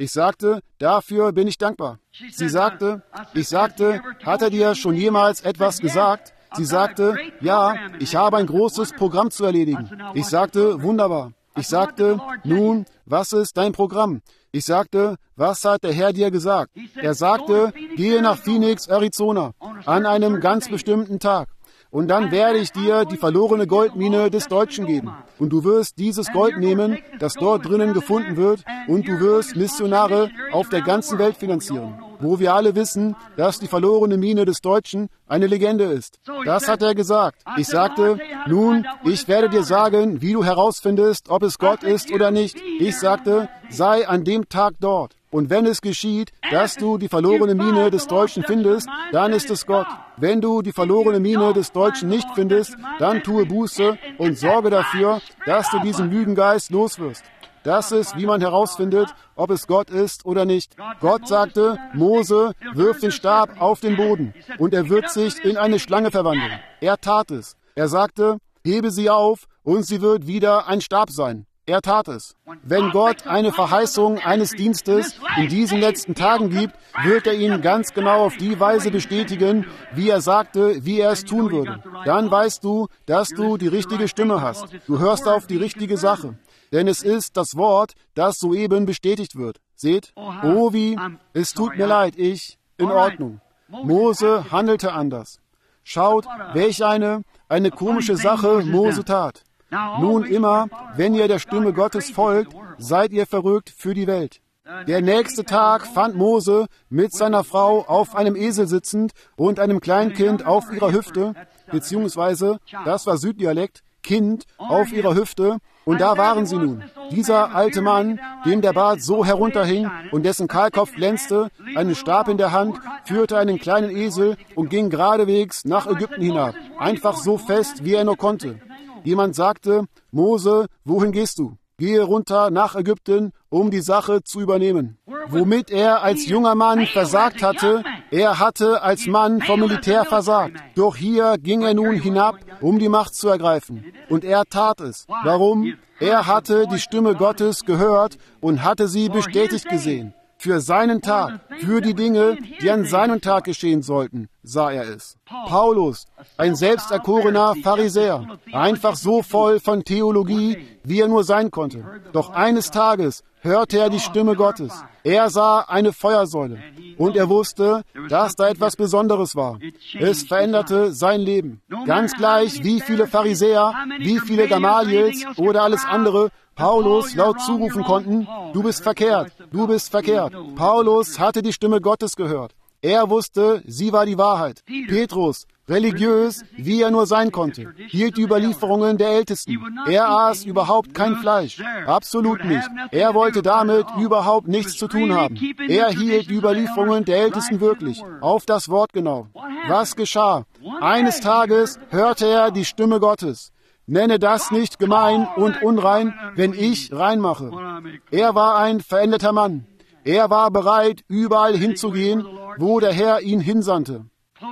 Ich sagte, dafür bin ich dankbar. Sie sagte, ich sagte, hat er dir schon jemals etwas gesagt? Sie sagte, ja, ich habe ein großes Programm zu erledigen. Ich sagte, wunderbar. Ich sagte, nun, was ist dein Programm? Ich sagte, was hat der Herr dir gesagt? Er sagte, gehe nach Phoenix, Arizona, an einem ganz bestimmten Tag. Und dann werde ich dir die verlorene Goldmine des Deutschen geben. Und du wirst dieses Gold nehmen, das dort drinnen gefunden wird, und du wirst Missionare auf der ganzen Welt finanzieren. Wo wir alle wissen, dass die verlorene Mine des Deutschen eine Legende ist. Das hat er gesagt. Ich sagte, nun, ich werde dir sagen, wie du herausfindest, ob es Gott ist oder nicht. Ich sagte, sei an dem Tag dort. Und wenn es geschieht, dass du die verlorene Mine des Deutschen findest, dann ist es Gott. Wenn du die verlorene Mine des Deutschen nicht findest, dann tue Buße und sorge dafür, dass du diesen Lügengeist loswirst. Das ist, wie man herausfindet, ob es Gott ist oder nicht. Gott sagte, Mose, wirf den Stab auf den Boden und er wird sich in eine Schlange verwandeln. Er tat es. Er sagte, hebe sie auf und sie wird wieder ein Stab sein. Er tat es. Wenn Gott eine Verheißung eines Dienstes in diesen letzten Tagen gibt, wird er ihn ganz genau auf die Weise bestätigen, wie er sagte, wie er es tun würde. Dann weißt du, dass du die richtige Stimme hast. Du hörst auf die richtige Sache. Denn es ist das Wort, das soeben bestätigt wird. Seht, oh wie, es tut mir leid, in Ordnung. Mose handelte anders. Schaut, welch eine komische Sache Mose tat. Nun immer, wenn ihr der Stimme Gottes folgt, seid ihr verrückt für die Welt. Der nächste Tag fand Mose mit seiner Frau auf einem Esel sitzend und einem Kleinkind auf ihrer Hüfte, beziehungsweise, das war Süddialekt, Kind auf ihrer Hüfte, und da waren sie nun. Dieser alte Mann, dem der Bart so herunterhing und dessen Kahlkopf glänzte, einen Stab in der Hand, führte einen kleinen Esel und ging geradewegs nach Ägypten hinab, einfach so fest, wie er nur konnte. Jemand sagte, Mose, wohin gehst du? Gehe runter nach Ägypten, um die Sache zu übernehmen. Womit er als junger Mann versagt hatte, er hatte als Mann vom Militär versagt. Doch hier ging er nun hinab, um die Macht zu ergreifen. Und er tat es. Warum? Er hatte die Stimme Gottes gehört und hatte sie bestätigt gesehen. Für seinen Tag, für die Dinge, die an seinem Tag geschehen sollten, sah er es. Paulus, ein selbsterkorener Pharisäer, einfach so voll von Theologie, wie er nur sein konnte. Doch eines Tages hörte er die Stimme Gottes. Er sah eine Feuersäule und er wusste, dass da etwas Besonderes war. Es veränderte sein Leben. Ganz gleich, wie viele Pharisäer, wie viele Gamaliels oder alles andere Paulus laut zurufen konnten, du bist verkehrt, du bist verkehrt. Paulus hatte die Stimme Gottes gehört. Er wusste, sie war die Wahrheit. Petrus, religiös, wie er nur sein konnte, hielt die Überlieferungen der Ältesten. Er aß überhaupt kein Fleisch. Absolut nicht. Er wollte damit überhaupt nichts zu tun haben. Er hielt die Überlieferungen der Ältesten wirklich, auf das Wort genau. Was geschah? Eines Tages hörte er die Stimme Gottes. Nenne das nicht gemein und unrein, wenn ich reinmache. Er war ein veränderter Mann. Er war bereit, überall hinzugehen, wo der Herr ihn hinsandte.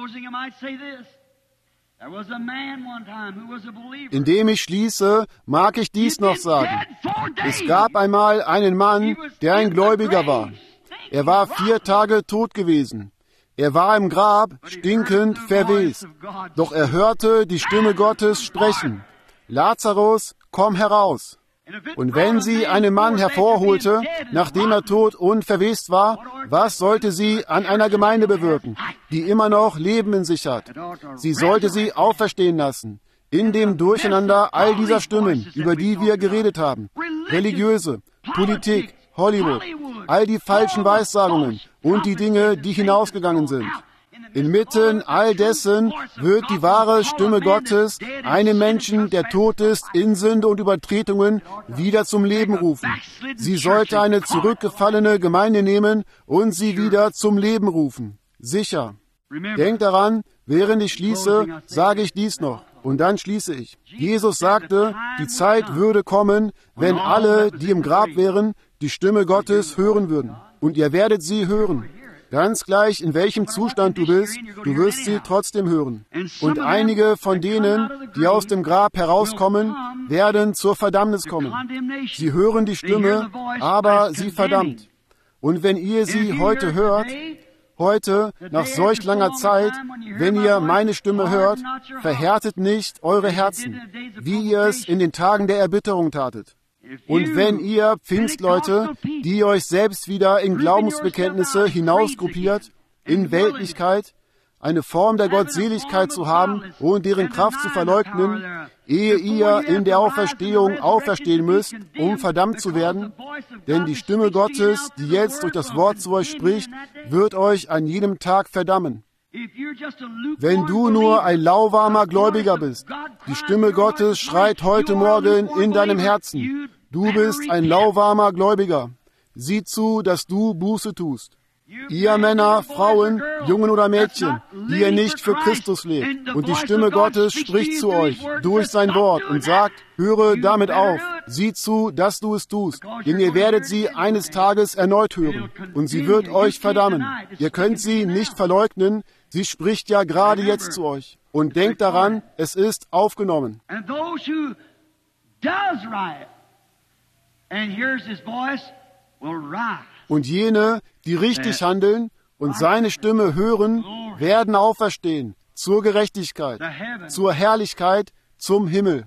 Indem ich schließe, mag ich dies noch sagen. Es gab einmal einen Mann, der ein Gläubiger war. Er war 4 Tage tot gewesen. Er war im Grab, stinkend, verwest. Doch er hörte die Stimme Gottes sprechen. Lazarus, komm heraus. Und wenn sie einen Mann hervorholte, nachdem er tot und verwest war, was sollte sie an einer Gemeinde bewirken, die immer noch Leben in sich hat? Sie sollte sie auferstehen lassen, in dem Durcheinander all dieser Stimmen, über die wir geredet haben. Religiöse, Politik, Hollywood, all die falschen Weissagungen und die Dinge, die hinausgegangen sind. Inmitten all dessen wird die wahre Stimme Gottes einen Menschen, der tot ist, in Sünde und Übertretungen, wieder zum Leben rufen. Sie sollte eine zurückgefallene Gemeinde nehmen und sie wieder zum Leben rufen. Sicher. Denkt daran, während ich schließe, sage ich dies noch. Und dann schließe ich. Jesus sagte, die Zeit würde kommen, wenn alle, die im Grab wären, die Stimme Gottes hören würden. Und ihr werdet sie hören. Ganz gleich, in welchem Zustand du bist, du wirst sie trotzdem hören. Und einige von denen, die aus dem Grab herauskommen, werden zur Verdammnis kommen. Sie hören die Stimme, aber sie verdammt. Und wenn ihr sie heute hört, heute, nach solch langer Zeit, wenn ihr meine Stimme hört, verhärtet nicht eure Herzen, wie ihr es in den Tagen der Erbitterung tatet. Und wenn ihr Pfingstleute, die euch selbst wieder in Glaubensbekenntnisse hinausgruppiert, in Weltlichkeit, eine Form der Gottseligkeit zu haben und deren Kraft zu verleugnen, ehe ihr in der Auferstehung auferstehen müsst, um verdammt zu werden, denn die Stimme Gottes, die jetzt durch das Wort zu euch spricht, wird euch an jedem Tag verdammen. Wenn du nur ein lauwarmer Gläubiger bist, die Stimme Gottes schreit heute Morgen in deinem Herzen, du bist ein lauwarmer Gläubiger. Sieh zu, dass du Buße tust. Ihr Männer, Frauen, Jungen oder Mädchen, die ihr nicht für Christus lebt, und die Stimme Gottes spricht zu euch durch sein Wort und sagt, höre damit auf, sieh zu, dass du es tust, denn ihr werdet sie eines Tages erneut hören, und sie wird euch verdammen. Ihr könnt sie nicht verleugnen, sie spricht ja gerade jetzt zu euch. Und denkt daran, es ist aufgenommen. Und jene, die richtig handeln und seine Stimme hören, werden auferstehen zur Gerechtigkeit, zur Herrlichkeit, zum Himmel.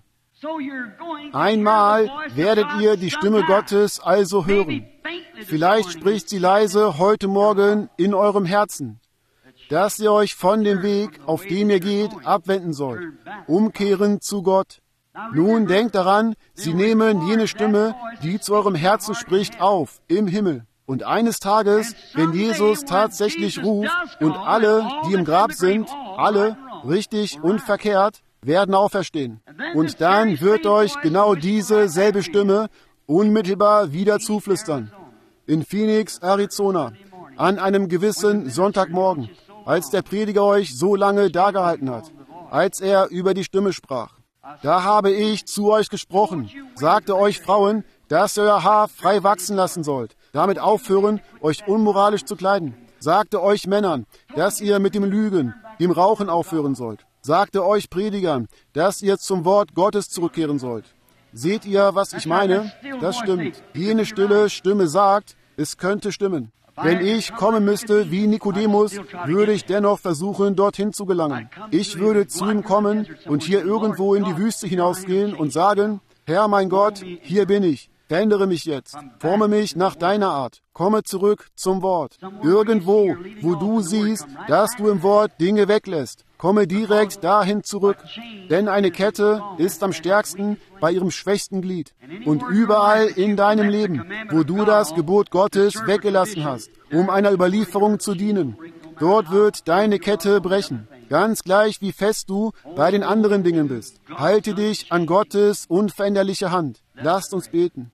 Einmal werdet ihr die Stimme Gottes also hören. Vielleicht spricht sie leise heute Morgen in eurem Herzen, dass ihr euch von dem Weg, auf dem ihr geht, abwenden sollt, umkehren zu Gott. Nun denkt daran, sie nehmen jene Stimme, die zu eurem Herzen spricht, auf, im Himmel. Und eines Tages, wenn Jesus tatsächlich ruft und alle, die im Grab sind, alle, richtig und verkehrt, werden auferstehen. Und dann wird euch genau diese selbe Stimme unmittelbar wieder zuflüstern. In Phoenix, Arizona, an einem gewissen Sonntagmorgen, als der Prediger euch so lange dagehalten hat, als er über die Stimme sprach. Da habe ich zu euch gesprochen, sagte euch Frauen, dass ihr euer Haar frei wachsen lassen sollt, damit aufhören, euch unmoralisch zu kleiden. Sagte euch Männern, dass ihr mit dem Lügen, dem Rauchen aufhören sollt. Sagte euch Predigern, dass ihr zum Wort Gottes zurückkehren sollt. Seht ihr, was ich meine? Das stimmt. Jene stille Stimme sagt, es könnte stimmen. Wenn ich kommen müsste wie Nikodemus, würde ich dennoch versuchen, dorthin zu gelangen. Ich würde zu ihm kommen und hier irgendwo in die Wüste hinausgehen und sagen, Herr mein Gott, hier bin ich. Verändere mich jetzt. Forme mich nach deiner Art. Komme zurück zum Wort. Irgendwo, wo du siehst, dass du im Wort Dinge weglässt. Komme direkt dahin zurück. Denn eine Kette ist am stärksten bei ihrem schwächsten Glied. Und überall in deinem Leben, wo du das Gebot Gottes weggelassen hast, um einer Überlieferung zu dienen, dort wird deine Kette brechen. Ganz gleich, wie fest du bei den anderen Dingen bist. Halte dich an Gottes unveränderliche Hand. Lasst uns beten.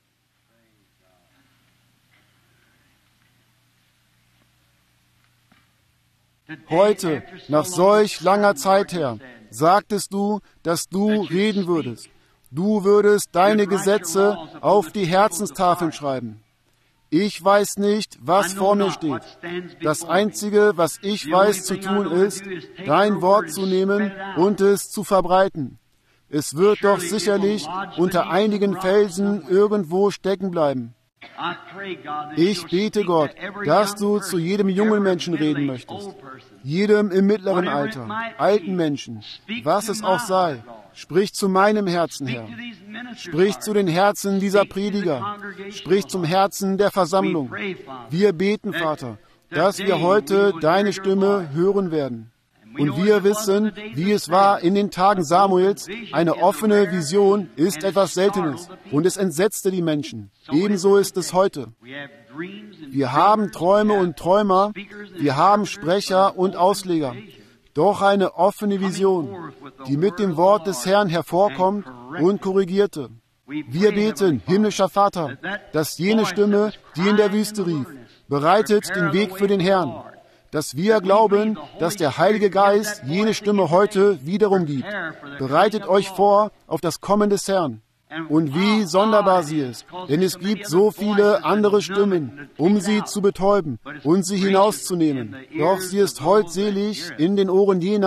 Heute, nach solch langer Zeit her, sagtest du, dass du reden würdest. Du würdest deine Gesetze auf die Herzenstafeln schreiben. Ich weiß nicht, was vor mir steht. Das Einzige, was ich weiß zu tun, ist, dein Wort zu nehmen und es zu verbreiten. Es wird doch sicherlich unter einigen Felsen irgendwo stecken bleiben. Ich bete Gott, dass du zu jedem jungen Menschen reden möchtest, jedem im mittleren Alter, alten Menschen, was es auch sei. Sprich zu meinem Herzen, Herr. Sprich zu den Herzen dieser Prediger. Sprich zum Herzen der Versammlung. Wir beten, Vater, dass wir heute deine Stimme hören werden. Und wir wissen, wie es war in den Tagen Samuels, eine offene Vision ist etwas Seltenes und es entsetzte die Menschen. Ebenso ist es heute. Wir haben Träume und Träumer, wir haben Sprecher und Ausleger. Doch eine offene Vision, die mit dem Wort des Herrn hervorkommt und korrigierte. Wir beten, himmlischer Vater, dass jene Stimme, die in der Wüste rief, bereitet den Weg für den Herrn. Dass wir glauben, dass der Heilige Geist jene Stimme heute wiederum gibt. Bereitet euch vor auf das Kommen des Herrn. Und wie sonderbar sie ist, denn es gibt so viele andere Stimmen, um sie zu betäuben und sie hinauszunehmen. Doch sie ist holdselig in den Ohren jener,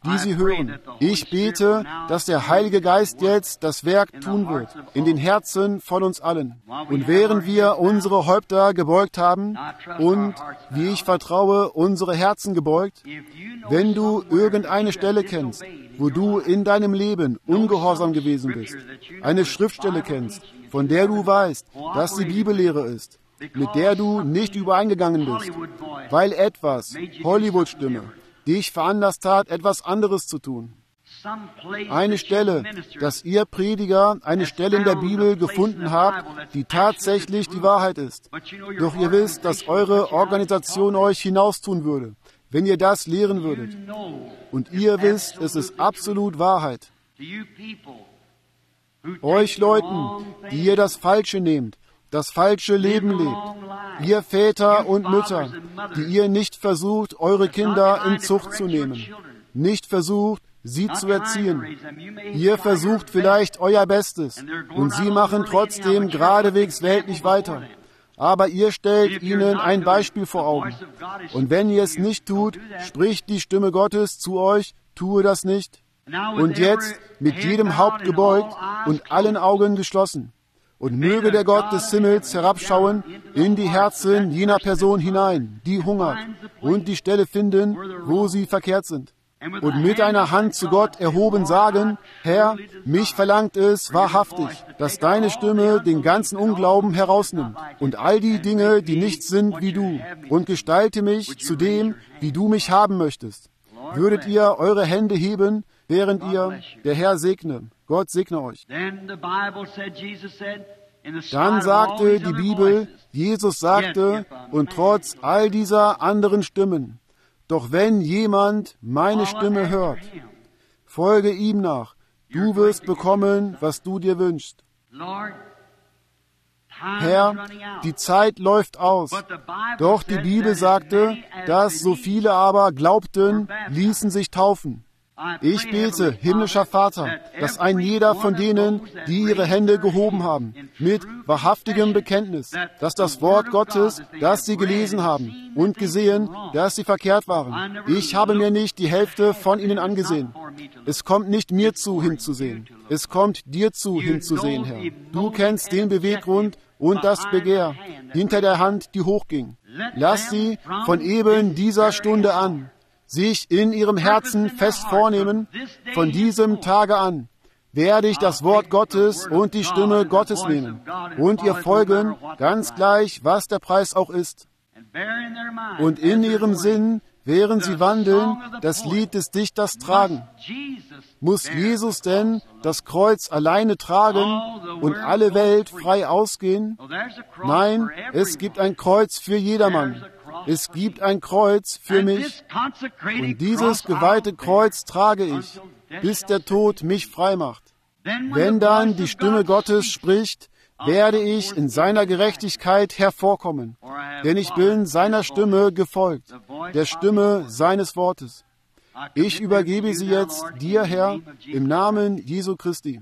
die Sie hören. Ich bete, dass der Heilige Geist jetzt das Werk tun wird, in den Herzen von uns allen. Und während wir unsere Häupter gebeugt haben und, wie ich vertraue, unsere Herzen gebeugt, wenn du irgendeine Stelle kennst, wo du in deinem Leben ungehorsam gewesen bist, eine Schriftstelle kennst, von der du weißt, dass sie Bibellehre ist, mit der du nicht übereingegangen bist, weil etwas, Hollywood-Stimme, dich veranlasst hat, etwas anderes zu tun. Eine Stelle, dass ihr Prediger eine Stelle in der Bibel gefunden habt, die tatsächlich die Wahrheit ist. Doch ihr wisst, dass eure Organisation euch hinaustun würde, wenn ihr das lehren würdet. Und ihr wisst, es ist absolut Wahrheit. Euch Leuten, die ihr das Falsche nehmt, das falsche Leben lebt, ihr Väter und Mütter, die ihr nicht versucht, eure Kinder in Zucht zu nehmen, nicht versucht, sie zu erziehen. Ihr versucht vielleicht euer Bestes und sie machen trotzdem geradewegs weltlich weiter. Aber ihr stellt ihnen ein Beispiel vor Augen. Und wenn ihr es nicht tut, spricht die Stimme Gottes zu euch, tue das nicht. Und jetzt mit jedem Haupt gebeugt und allen Augen geschlossen. Und möge der Gott des Himmels herabschauen in die Herzen jener Person hinein, die hungert, und die Stelle finden, wo sie verkehrt sind. Und mit einer Hand zu Gott erhoben sagen, Herr, mich verlangt es wahrhaftig, dass deine Stimme den ganzen Unglauben herausnimmt und all die Dinge, die nicht sind wie du, und gestalte mich zu dem, wie du mich haben möchtest. Würdet ihr eure Hände heben, während ihr, der Herr segne. Gott segne euch. Dann sagte die Bibel, Jesus sagte, und trotz all dieser anderen Stimmen, doch wenn jemand meine Stimme hört, folge ihm nach, du wirst bekommen, was du dir wünschst. Herr, die Zeit läuft aus. Doch die Bibel sagte, dass so viele aber glaubten, ließen sich taufen. Ich bete, himmlischer Vater, dass ein jeder von denen, die ihre Hände gehoben haben, mit wahrhaftigem Bekenntnis, dass das Wort Gottes, das sie gelesen haben und gesehen, dass sie verkehrt waren. Ich habe mir nicht die Hälfte von ihnen angesehen. Es kommt nicht mir zu, hinzusehen. Es kommt dir zu, hinzusehen, Herr. Du kennst den Beweggrund und das Begehr hinter der Hand, die hochging. Lass sie von eben dieser Stunde an sich in ihrem Herzen fest vornehmen, von diesem Tage an werde ich das Wort Gottes und die Stimme Gottes nehmen und ihr folgen, ganz gleich, was der Preis auch ist. Und in ihrem Sinn, während sie wandeln, das Lied des Dichters tragen. Muss Jesus denn das Kreuz alleine tragen und alle Welt frei ausgehen? Nein, es gibt ein Kreuz für jedermann. Es gibt ein Kreuz für mich und dieses geweihte Kreuz trage ich, bis der Tod mich frei macht. Wenn dann die Stimme Gottes spricht, werde ich in seiner Gerechtigkeit hervorkommen, denn ich bin seiner Stimme gefolgt, der Stimme seines Wortes. Ich übergebe sie jetzt dir, Herr, im Namen Jesu Christi.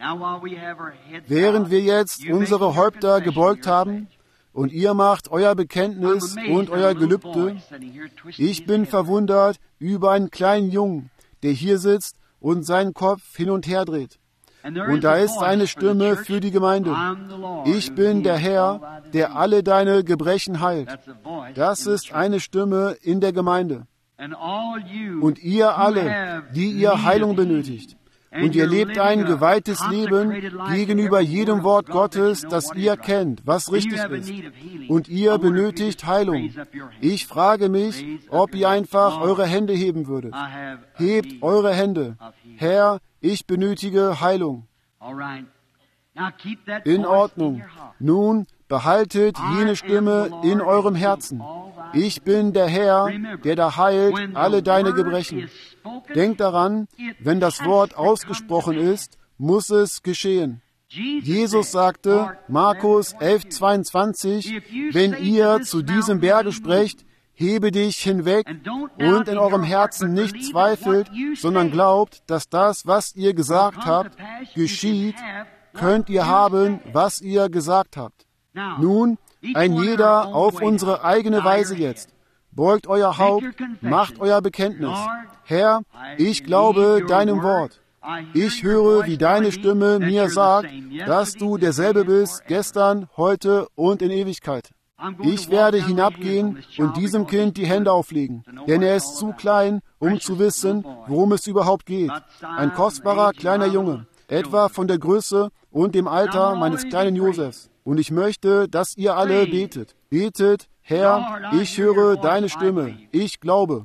Während wir jetzt unsere Häupter gebeugt haben, und ihr macht euer Bekenntnis und euer Gelübde. Ich bin verwundert über einen kleinen Jungen, der hier sitzt und seinen Kopf hin und her dreht. Und da ist eine Stimme für die Gemeinde. Ich bin der Herr, der alle deine Gebrechen heilt. Das ist eine Stimme in der Gemeinde. Und ihr alle, die ihr Heilung benötigt, und ihr lebt ein geweihtes Leben gegenüber jedem Wort Gottes, das ihr kennt, was richtig ist. Und ihr benötigt Heilung. Ich frage mich, ob ihr einfach eure Hände heben würdet. Hebt eure Hände. Herr, ich benötige Heilung. In Ordnung. Nun behaltet jene Stimme in eurem Herzen. Ich bin der Herr, der da heilt alle deine Gebrechen. Denk daran, wenn das Wort ausgesprochen ist, muss es geschehen. Jesus sagte, Markus 11,22, wenn ihr zu diesem Berge sprecht, hebe dich hinweg und in eurem Herzen nicht zweifelt, sondern glaubt, dass das, was ihr gesagt habt, geschieht, könnt ihr haben, was ihr gesagt habt. Nun, ein jeder auf unsere eigene Weise jetzt. Beugt euer Haupt, macht euer Bekenntnis. Herr, ich glaube deinem Wort. Ich höre, wie deine Stimme mir sagt, dass du derselbe bist, gestern, heute und in Ewigkeit. Ich werde hinabgehen und diesem Kind die Hände auflegen, denn er ist zu klein, um zu wissen, worum es überhaupt geht. Ein kostbarer kleiner Junge, etwa von der Größe und dem Alter meines kleinen Josefs. Und ich möchte, dass ihr alle betet. Betet, Herr, ich höre deine Stimme. Ich glaube.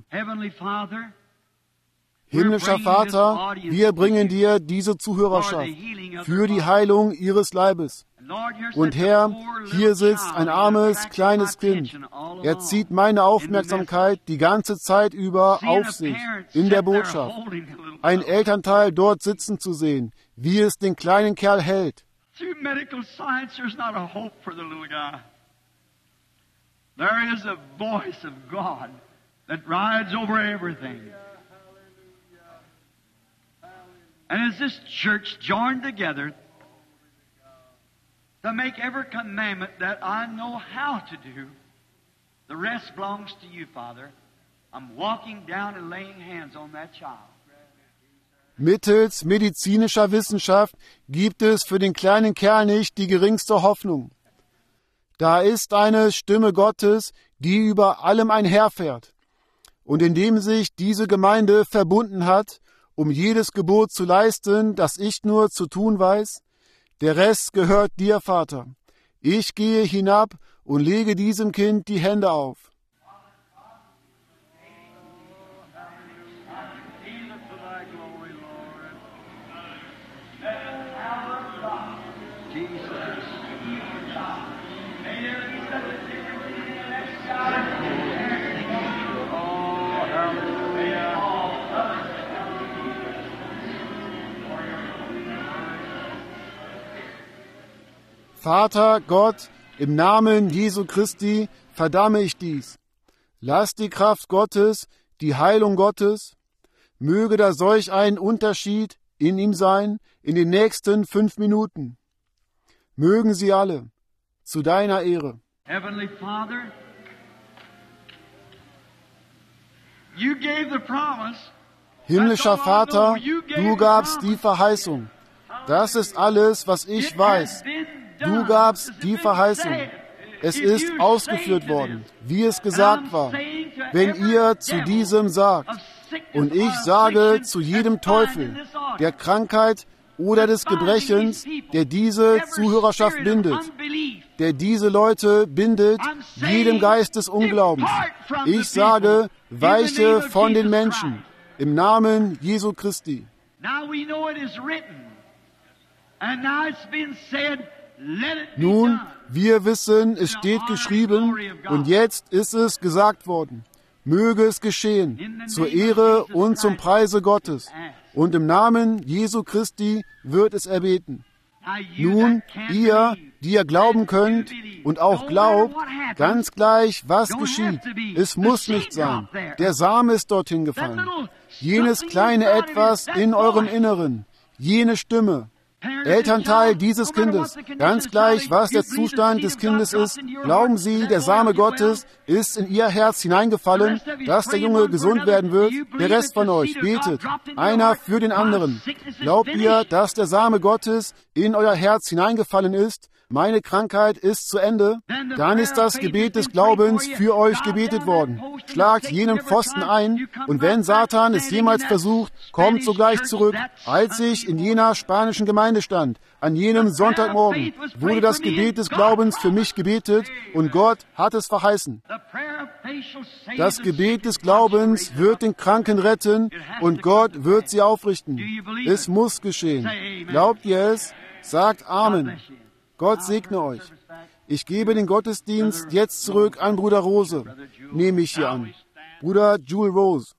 Himmlischer Vater, wir bringen dir diese Zuhörerschaft für die Heilung ihres Leibes. Und Herr, hier sitzt ein armes, kleines Kind. Er zieht meine Aufmerksamkeit die ganze Zeit über auf sich, in der Botschaft. Ein Elternteil dort sitzen zu sehen, wie es den kleinen Kerl hält. There is a voice of God that rides over everything. And as this church joined together to make every commandment that I know how to do, the rest belongs to you, Father. I'm walking down and laying hands on that child. Mittels medizinischer Wissenschaft gibt es für den kleinen Kerl nicht die geringste Hoffnung. Da ist eine Stimme Gottes, die über allem einherfährt. Und indem sich diese Gemeinde verbunden hat, um jedes Gebot zu leisten, das ich nur zu tun weiß, der Rest gehört dir, Vater. Ich gehe hinab und lege diesem Kind die Hände auf. Vater Gott, im Namen Jesu Christi verdamme ich dies. Lass die Kraft Gottes, die Heilung Gottes, möge da solch ein Unterschied in ihm sein in den nächsten 5 Minuten. Mögen sie alle zu deiner Ehre. Heavenly Father, you gave the promise. Himmlischer Vater, du gabst die Verheißung. Das ist alles, was ich weiß. Du gabst die Verheißung. Es ist ausgeführt worden, wie es gesagt war. Wenn ihr zu diesem sagt, und ich sage zu jedem Teufel, der Krankheit oder des Gebrechens, der diese Zuhörerschaft bindet, der diese Leute bindet, jedem Geist des Unglaubens. Ich sage, weiche von den Menschen, im Namen Jesu Christi. Nun, wir wissen, es steht geschrieben, und jetzt ist es gesagt worden. Möge es geschehen, zur Ehre und zum Preise Gottes. Und im Namen Jesu Christi wird es erbeten. Nun, ihr, die ihr glauben könnt und auch glaubt, ganz gleich, was geschieht, es muss nicht sein. Der Same ist dorthin gefallen. Jenes kleine Etwas in eurem Inneren, jene Stimme, Elternteil dieses Kindes, ganz gleich, was der Zustand des Kindes ist, glauben Sie, der Same Gottes ist in Ihr Herz hineingefallen, dass der Junge gesund werden wird. Der Rest von euch betet, einer für den anderen. Glaubt ihr, dass der Same Gottes in euer Herz hineingefallen ist? Meine Krankheit ist zu Ende. Dann ist das Gebet des Glaubens für euch gebetet worden. Schlagt jenen Pfosten ein, und wenn Satan es jemals versucht, kommt sogleich zurück. Als ich in jener spanischen Gemeinde stand, an jenem Sonntagmorgen, wurde das Gebet des Glaubens für mich gebetet, und Gott hat es verheißen. Das Gebet des Glaubens wird den Kranken retten, und Gott wird sie aufrichten. Es muss geschehen. Glaubt ihr es? Sagt Amen. Gott segne euch. Ich gebe den Gottesdienst jetzt zurück an Bruder Rose. Nehme ich hier an. Bruder Jules Rose.